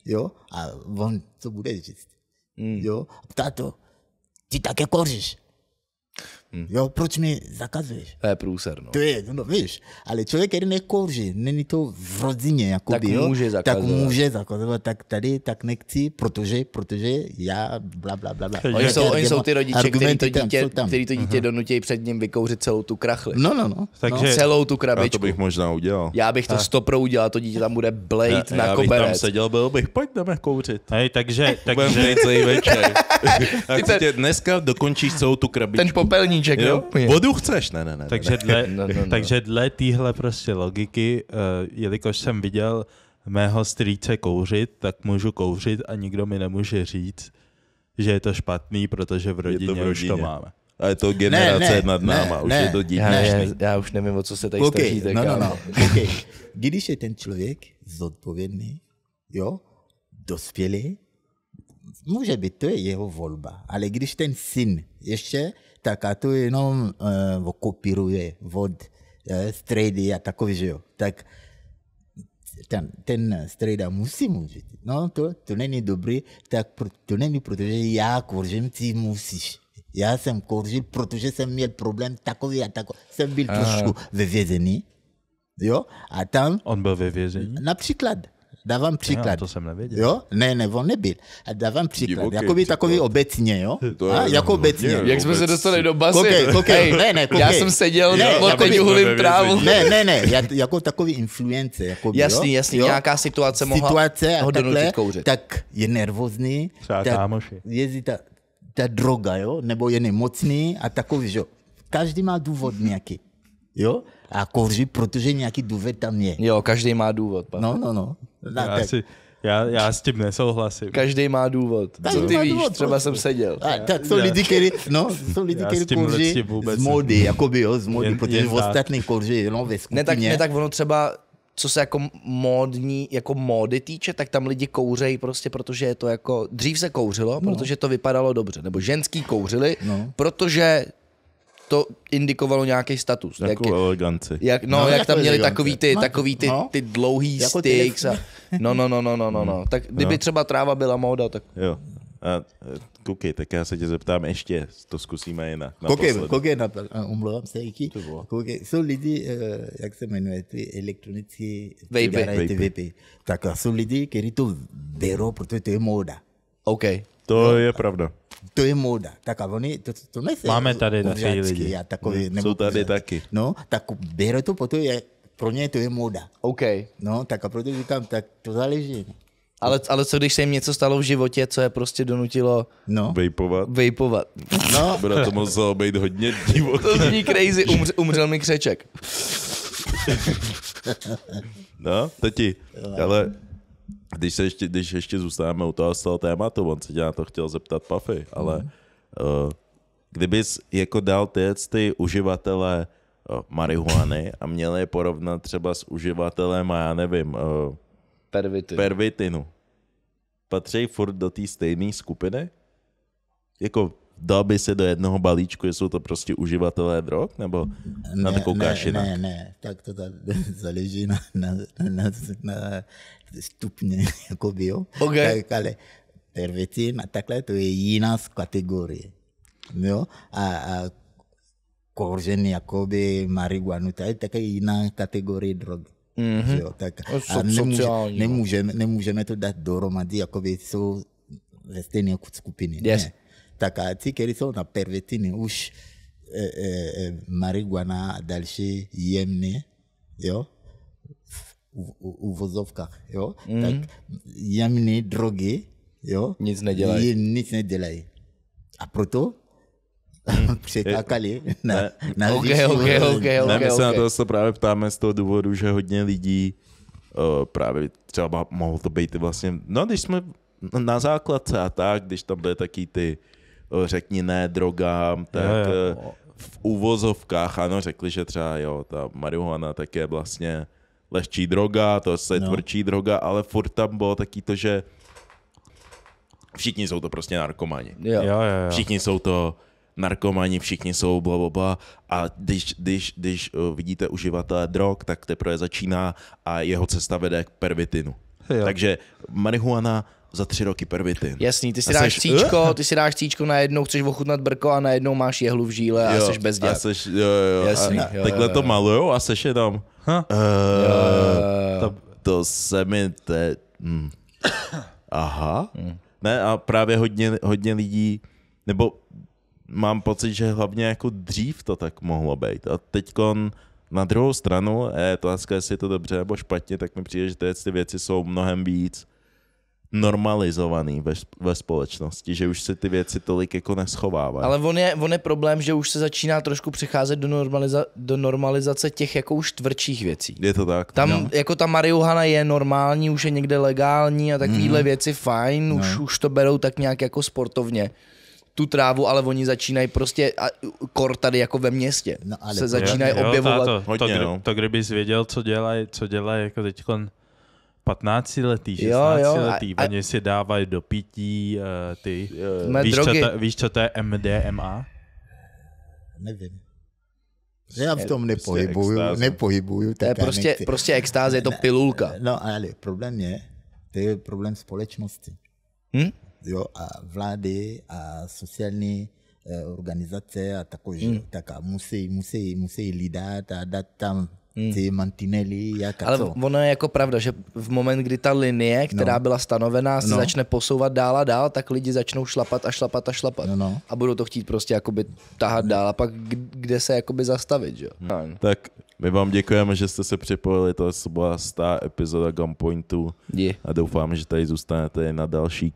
jo, a on co bude říct, jo, táto, ty také kouříš, jo, proč mi zakazuješ? To je průser, no. To je, no víš, ale člověk, který nekouří, není to v rodině, jakoby, Tak může zakazovat. Tak může zakazovat, tak tady, tak nechci, protože já bla, bla, bla, bla. Oni jsou ty rodiče, který to tam. dítě donutí před ním vykouřit celou tu krachli. No. Takže Celou tu A to krabičku. bych možná udělal. Já bych to 100% udělal, to dítě tam bude blejt na Já bych tam koberec. seděl, byl bych, pojď jdeme kouřit. hej, takže Budeme být celý večer. Tak si tě dneska dokončíš celou tu krabičku. Ten popelníček, jo? Vodu chceš? Ne. takže dle téhle prostě logiky, jelikož jsem viděl mého strýce kouřit, tak můžu kouřit a nikdo mi nemůže říct, že je to špatný, protože v rodině už to máme. A je to generace nad náma, už je to dítěžný. Já už nevím, o co se tady Okay, snažíte. no. Okay. Když je ten člověk zodpovědný, jo, dospělý, může být, to je jeho volba, ale když ten syn ještě, tak a to jenom kopíruje od strejdy a takový, že jo, tak ten strejda musí mluvit. No, to není dobrý, tak to není, protože já kouřím, ty musíš. Já jsem kouřil, protože jsem měl problém takový a takový. Jsem byl trošku ve vězení, jo, a tam... On byl ve vězení? Například, dávám příklad. Jo, to jsem nevěděl. Jo? Ne, on nebyl. A dávám příklad. Divoký Jakoby příklad. takový obecně, jo? To je Jako obecně. Jak jsme se dostali do basy? Koukej. Hej, Ne, já jsem seděl od jakoby- hulím trávu. Ne, jako takový influence. Jakoby, Jasný, jo? nějaká situace mohla Situace ho a donutit takhle, kouřit. tak je nervózní. Třeba tak kámoši. jezdí ta droga, jo? Nebo je nemocný a takový, že jo? Každý má důvod nějaký, jo? A kouří, protože nějaký důvod tam je. Jo, každý má důvod. Pa. No. Já s tím nesouhlasím. Každý má důvod. Co ty má víš? důvod, Třeba jsem seděl. A tak jsou lidi, kteří Já s tím kouří lidem vůbec z módy, jakoby, jo, z módy, jen protože tak. v ostatní kouří jenom ve skupině. Ne tak ono třeba, co se jako módní, jako módy týče, tak tam lidi kouřejí prostě, protože je to jako, dřív se kouřilo, protože to vypadalo dobře, nebo ženský kouřili, protože to indikovalo nějaký status. Takovou eleganci. Jak No, jak jako tam měli elegance. takový ty dlouhý Jako sticks a no. Tak kdyby třeba tráva byla móda, tak Jo. A koukej, tak já se tě zeptám ještě, to zkusíme jinak. Koukej, omlouvám se, Iky. Koukej, jsou lidi, jak se jmenuje, ty elektronické cigarety, vapy. Tak jsou lidi, kteří to berou, protože to je móda. OK. To je pravda. To je móda. Tak a oni, to nejsou Máme tady takový kuřácky lidi. a takový, nebo Jsou tady kuřácky. taky. No, tak berou to, protože pro ně to je móda. OK. No, tak a proto říkám, tak to záleží. Ale co když se jim něco stalo v životě, co je prostě donutilo No, vejpovat? no, Bude to muselo být hodně divoký. To zní crazy, umřel mi křeček. No, teti, ale když ještě zůstáváme u toho tématu, on se tě na to chtěl zeptat Puffy, ale kdybys jako dal ty uživatele marihuany a měl je porovnat třeba s uživatelem, já nevím, pervitinu, patří furt do té stejné skupiny? Jako dal by se do jednoho balíčku, jsou to prostě uživatelé drog, nebo na to koukáš jinak? Ne, tak to záleží na stupně, jakoby, jo. Okay. Tak, ale pervitin a takhle to je jiná z kategorie, jo. A kouření, jakoby marihuanu, to je také jiná kategorie drog. Mm-hmm. Jo, tak a nemůžeme to dát dohromady, jakoby jsou ze stejné skupiny. Yes. Ne. Tak a ti, kteří jsou na pervitiny, už marihuana a další jemné, jo, v uvozovkách, jo, tak jemné drogy, jo, nic nedělají. A proto překákali na Okay. My se na to právě ptáme z toho důvodu, že hodně lidí právě třeba mohlo to být vlastně, no když jsme na základce a tak, když tam byly taky ty řekni ne drogám, tak v uvozovkách ano, řekli, že třeba jo, ta marihuana tak je vlastně lehčí droga, to je tvrdší droga, ale furt tam bylo taky to, že všichni jsou to prostě narkomani. Jo. Všichni jsou to narkomani, všichni jsou blablabla a když vidíte uživatele drog, tak teprve začíná a jeho cesta vede k pervitinu. Takže marihuana za 3 roky pervitin. Jasný, ty si dáš cíčko, najednou chceš ochutnat brko a najednou máš jehlu v žíle a seš bezděk. Jasný, takhle to malujou a seš jenom... To se mi Aha. Ne, a právě hodně lidí, nebo mám pocit, že hlavně jako dřív to tak mohlo být. A teďkon na druhou stranu, to dneska, jestli je to dobře nebo špatně, tak mi přijde, že ty věci jsou mnohem víc normalizovaný ve společnosti, že už se ty věci tolik jako neschovávají. Ale on je problém, že už se začíná trošku přecházet do normalizace těch jako už tvrdších věcí. Je to tak. Tam jako ta marihuana je normální, už je někde legální a takovýhle věci fajn, už to berou tak nějak jako sportovně. Tu trávu, ale oni začínají prostě, kor tady jako ve městě, se začínají objevovat. To kdybys věděl, co dělají jako teďkon 15letý, 16letý, oni si dávají do pití ty, víš, co to je MDMA? Nevím. Já v tom nepohybuju. To je prostě extáze, je to pilulka. No ale problém to je problém společnosti. Jo, a vlády a sociální organizace a takové, tak a musí hlídat a dát tam ty mantinely, jak a ale co. ono je jako pravda, že v moment, kdy ta linie, která byla stanovená, se začne posouvat dál a dál, tak lidi začnou šlapat. A budou to chtít prostě jakoby tahat dál a pak kde se jakoby zastavit, že? Tak my vám děkujeme, že jste se připojili, to byla 100. epizoda Gunpointu a doufám, že tady zůstanete na další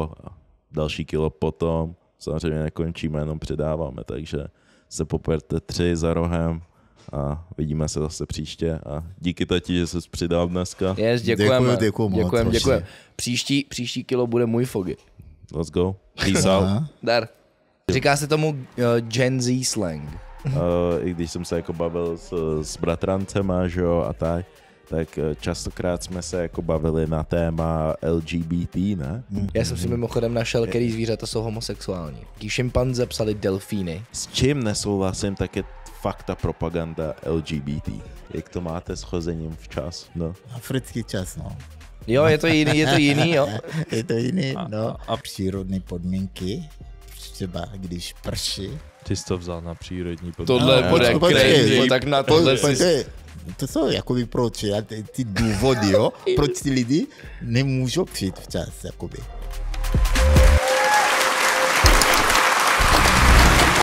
kilo potom. Samozřejmě nekončíme, jenom předáváme, takže se poperte 3 za rohem a vidíme se zase příště a díky tati, že jsi přidal dneska. Yes, děkujeme. Děkujeme. Příští kilo bude můj Fogy. Let's go. Peace out. Dar. Říká se tomu Gen Z slang. I když jsem se jako bavil s bratrancema, že jo, a tak častokrát jsme se jako bavili na téma LGBT, ne? Já jsem si mimochodem našel, který zvířata jsou homosexuální. Tí šimpanze psali delfíny. S čím nesouhlasím, tak je fakt ta propaganda LGBT. Jak to máte s chozením včas? No. Africký čas, no. Jo, je to jiný, jo. Je to jiný, no. A přírodní podmínky, třeba když prší. Ty jsi to vzal na přírodní podmínky. Tohle bude crazy, tak na tohle si... To jsou jakoby proč, ty důvody, jo, proč ty lidi nemůžou přijít včas, jakoby.